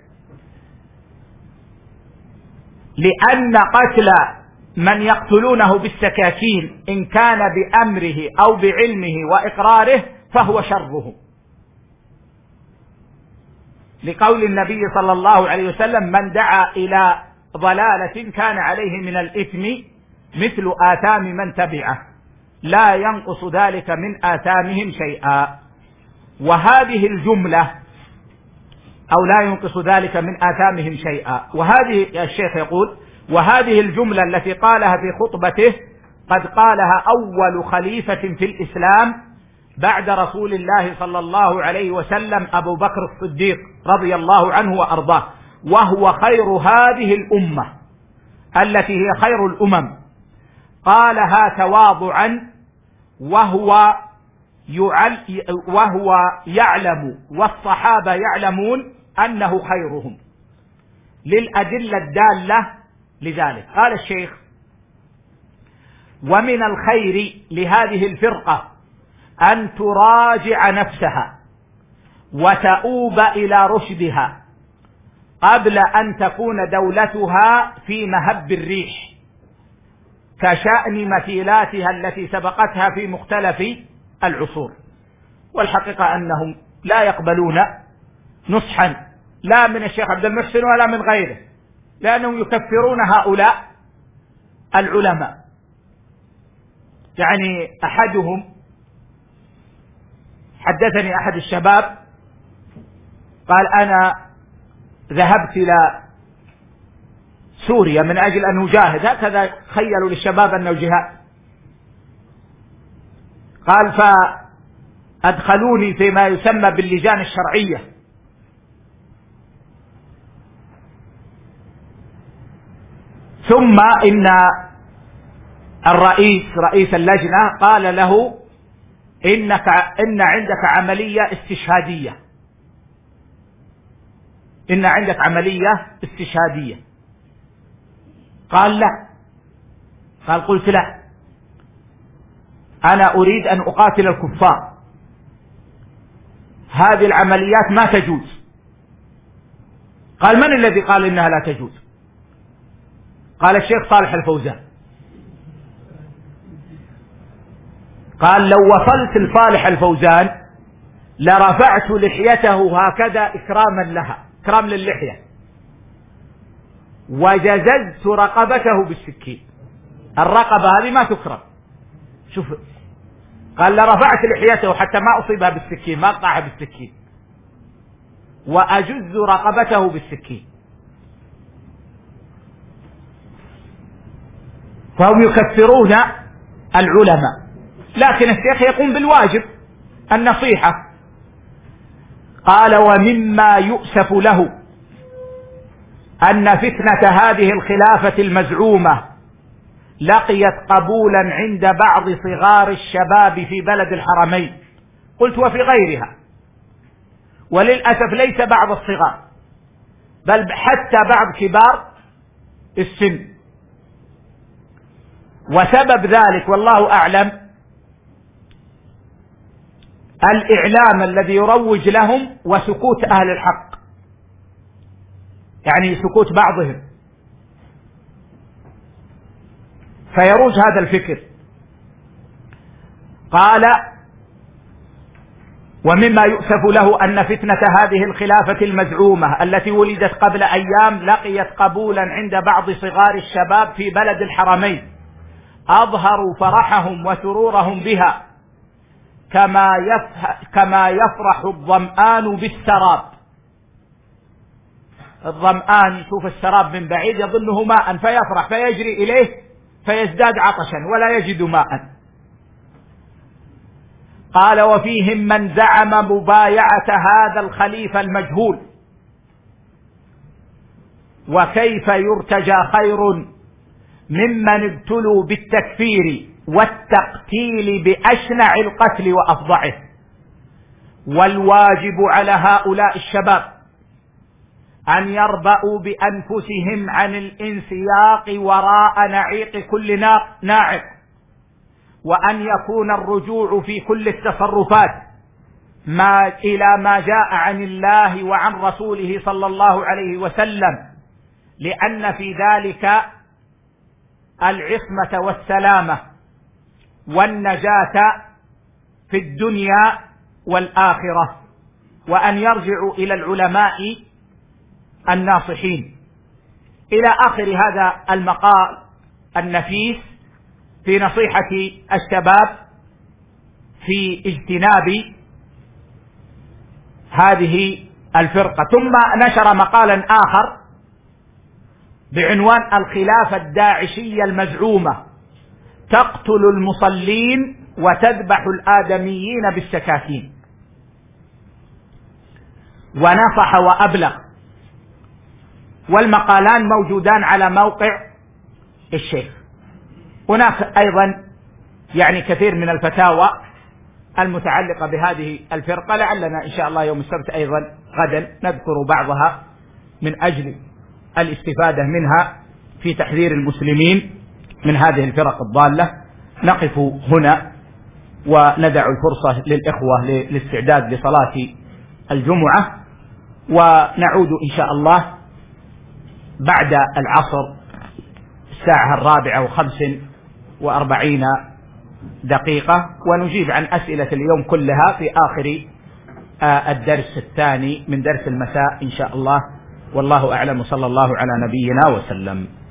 لأن قتل من يقتلونه بالسكاكين إن كان بأمره أو بعلمه وإقراره فهو شرهم، لقول النبي صلى الله عليه وسلم: من دعا إلى ضلالة كان عليه من الإثم مثل آثام من تبعه، لا ينقص ذلك من آثامهم شيئا. وهذه الجملة، أو لا ينقص ذلك من آثامهم شيئا، وهذه الشيخ يقول: وهذه الجملة التي قالها في خطبته قد قالها أول خليفة في الإسلام بعد رسول الله صلى الله عليه وسلم أبو بكر الصديق رضي الله عنه وأرضاه، وهو خير هذه الأمة التي هي خير الأمم. قالها تواضعا وهو يعلم والصحابة يعلمون أنه خيرهم، للأدلة الدالة لذلك. قال الشيخ: ومن الخير لهذه الفرقة أن تراجع نفسها وتؤوب إلى رشدها قبل أن تكون دولتها في مهب الريح، كشأن مثيلاتها التي سبقتها في مختلف العصور. والحقيقة أنهم لا يقبلون نصحا لا من الشيخ عبد المحسن ولا من غيره، لأنهم يكفرون هؤلاء العلماء. يعني أحدهم حدثني أحد الشباب قال: أنا ذهبت إلى سوريا من أجل أن أجاهد، هكذا خيلوا للشباب أنه جهاد. قال: فأدخلوني فيما يسمى باللجان الشرعية، ثم إن رئيس اللجنة قال له: إن عندك عملية استشهادية، إن عندك عملية استشهادية. قال: لا. قال: قلت: لا، أنا أريد أن أقاتل الكفار، هذه العمليات ما تجوز. قال: من الذي قال إنها لا تجوز؟ قال: الشيخ صالح الفوزان. قال: لو وصلت لصالح الفوزان لرفعت لحيته هكذا إكراما لها، إكرام للحية، وجززت رقبته بالسكين. الرقبة هذه ما تكرم، شوف، قال: لرفعت لحيته حتى ما أصيبها بالسكين، ما أقطعها بالسكين، وأجز رقبته بالسكين. فهم يكفرون العلماء، لكن الشيخ يقوم بالواجب، النصيحة. قال: ومما يؤسف له أن فتنة هذه الخلافة المزعومة لقيت قبولا عند بعض صغار الشباب في بلد الحرمين، قلت وفي غيرها، وللأسف ليس بعض الصغار بل حتى بعض كبار السن. وسبب ذلك والله أعلم الإعلام الذي يروج لهم وسكوت أهل الحق، يعني سكوت بعضهم، فيروج هذا الفكر. قال: ومما يؤسف له أن فتنة هذه الخلافة المزعومة التي ولدت قبل أيام لقيت قبولا عند بعض صغار الشباب في بلد الحرمين، أظهروا فرحهم وسرورهم بها كما يفرح الظمآن بالسراب. الظمآن يشوف السراب من بعيد يظنه ماء فيفرح فيجري إليه فيزداد عطشا ولا يجد ماء. قال: وفيهم من زعم مبايعة هذا الخليفة المجهول، وكيف يرتجى خير ممن ابتلوا بالتكفير والتقتيل بأشنع القتل وأفظعه. والواجب على هؤلاء الشباب أن يربأوا بأنفسهم عن الانسياق وراء نعيق كل ناعق، وأن يكون الرجوع في كل التصرفات إلى ما جاء عن الله وعن رسوله صلى الله عليه وسلم، لأن في ذلك العصمة والسلامة والنجاة في الدنيا والآخرة، وأن يرجعوا إلى العلماء الناصحين. إلى آخر هذا المقال النفيس في نصيحة الشباب في اجتناب هذه الفرقة. ثم نشر مقالا آخر بعنوان: الخلافة الداعشية المزعومة تقتل المصلين وتذبح الآدميين بالسكاكين. ونصح وأبلغ، والمقالان موجودان على موقع الشيخ. هناك أيضا يعني كثير من الفتاوى المتعلقة بهذه الفرقة، لعلنا إن شاء الله يوم السبت أيضا غدا نذكر بعضها من أجل الاستفادة منها في تحذير المسلمين من هذه الفرق الضالة. نقف هنا وندع الفرصة للإخوة للاستعداد لصلاة الجمعة، ونعود إن شاء الله بعد العصر الساعة 4:45 ونجيب عن أسئلة اليوم كلها في آخر الدرس الثاني من درس المساء إن شاء الله. والله أعلم، صلى الله على نبينا وسلم.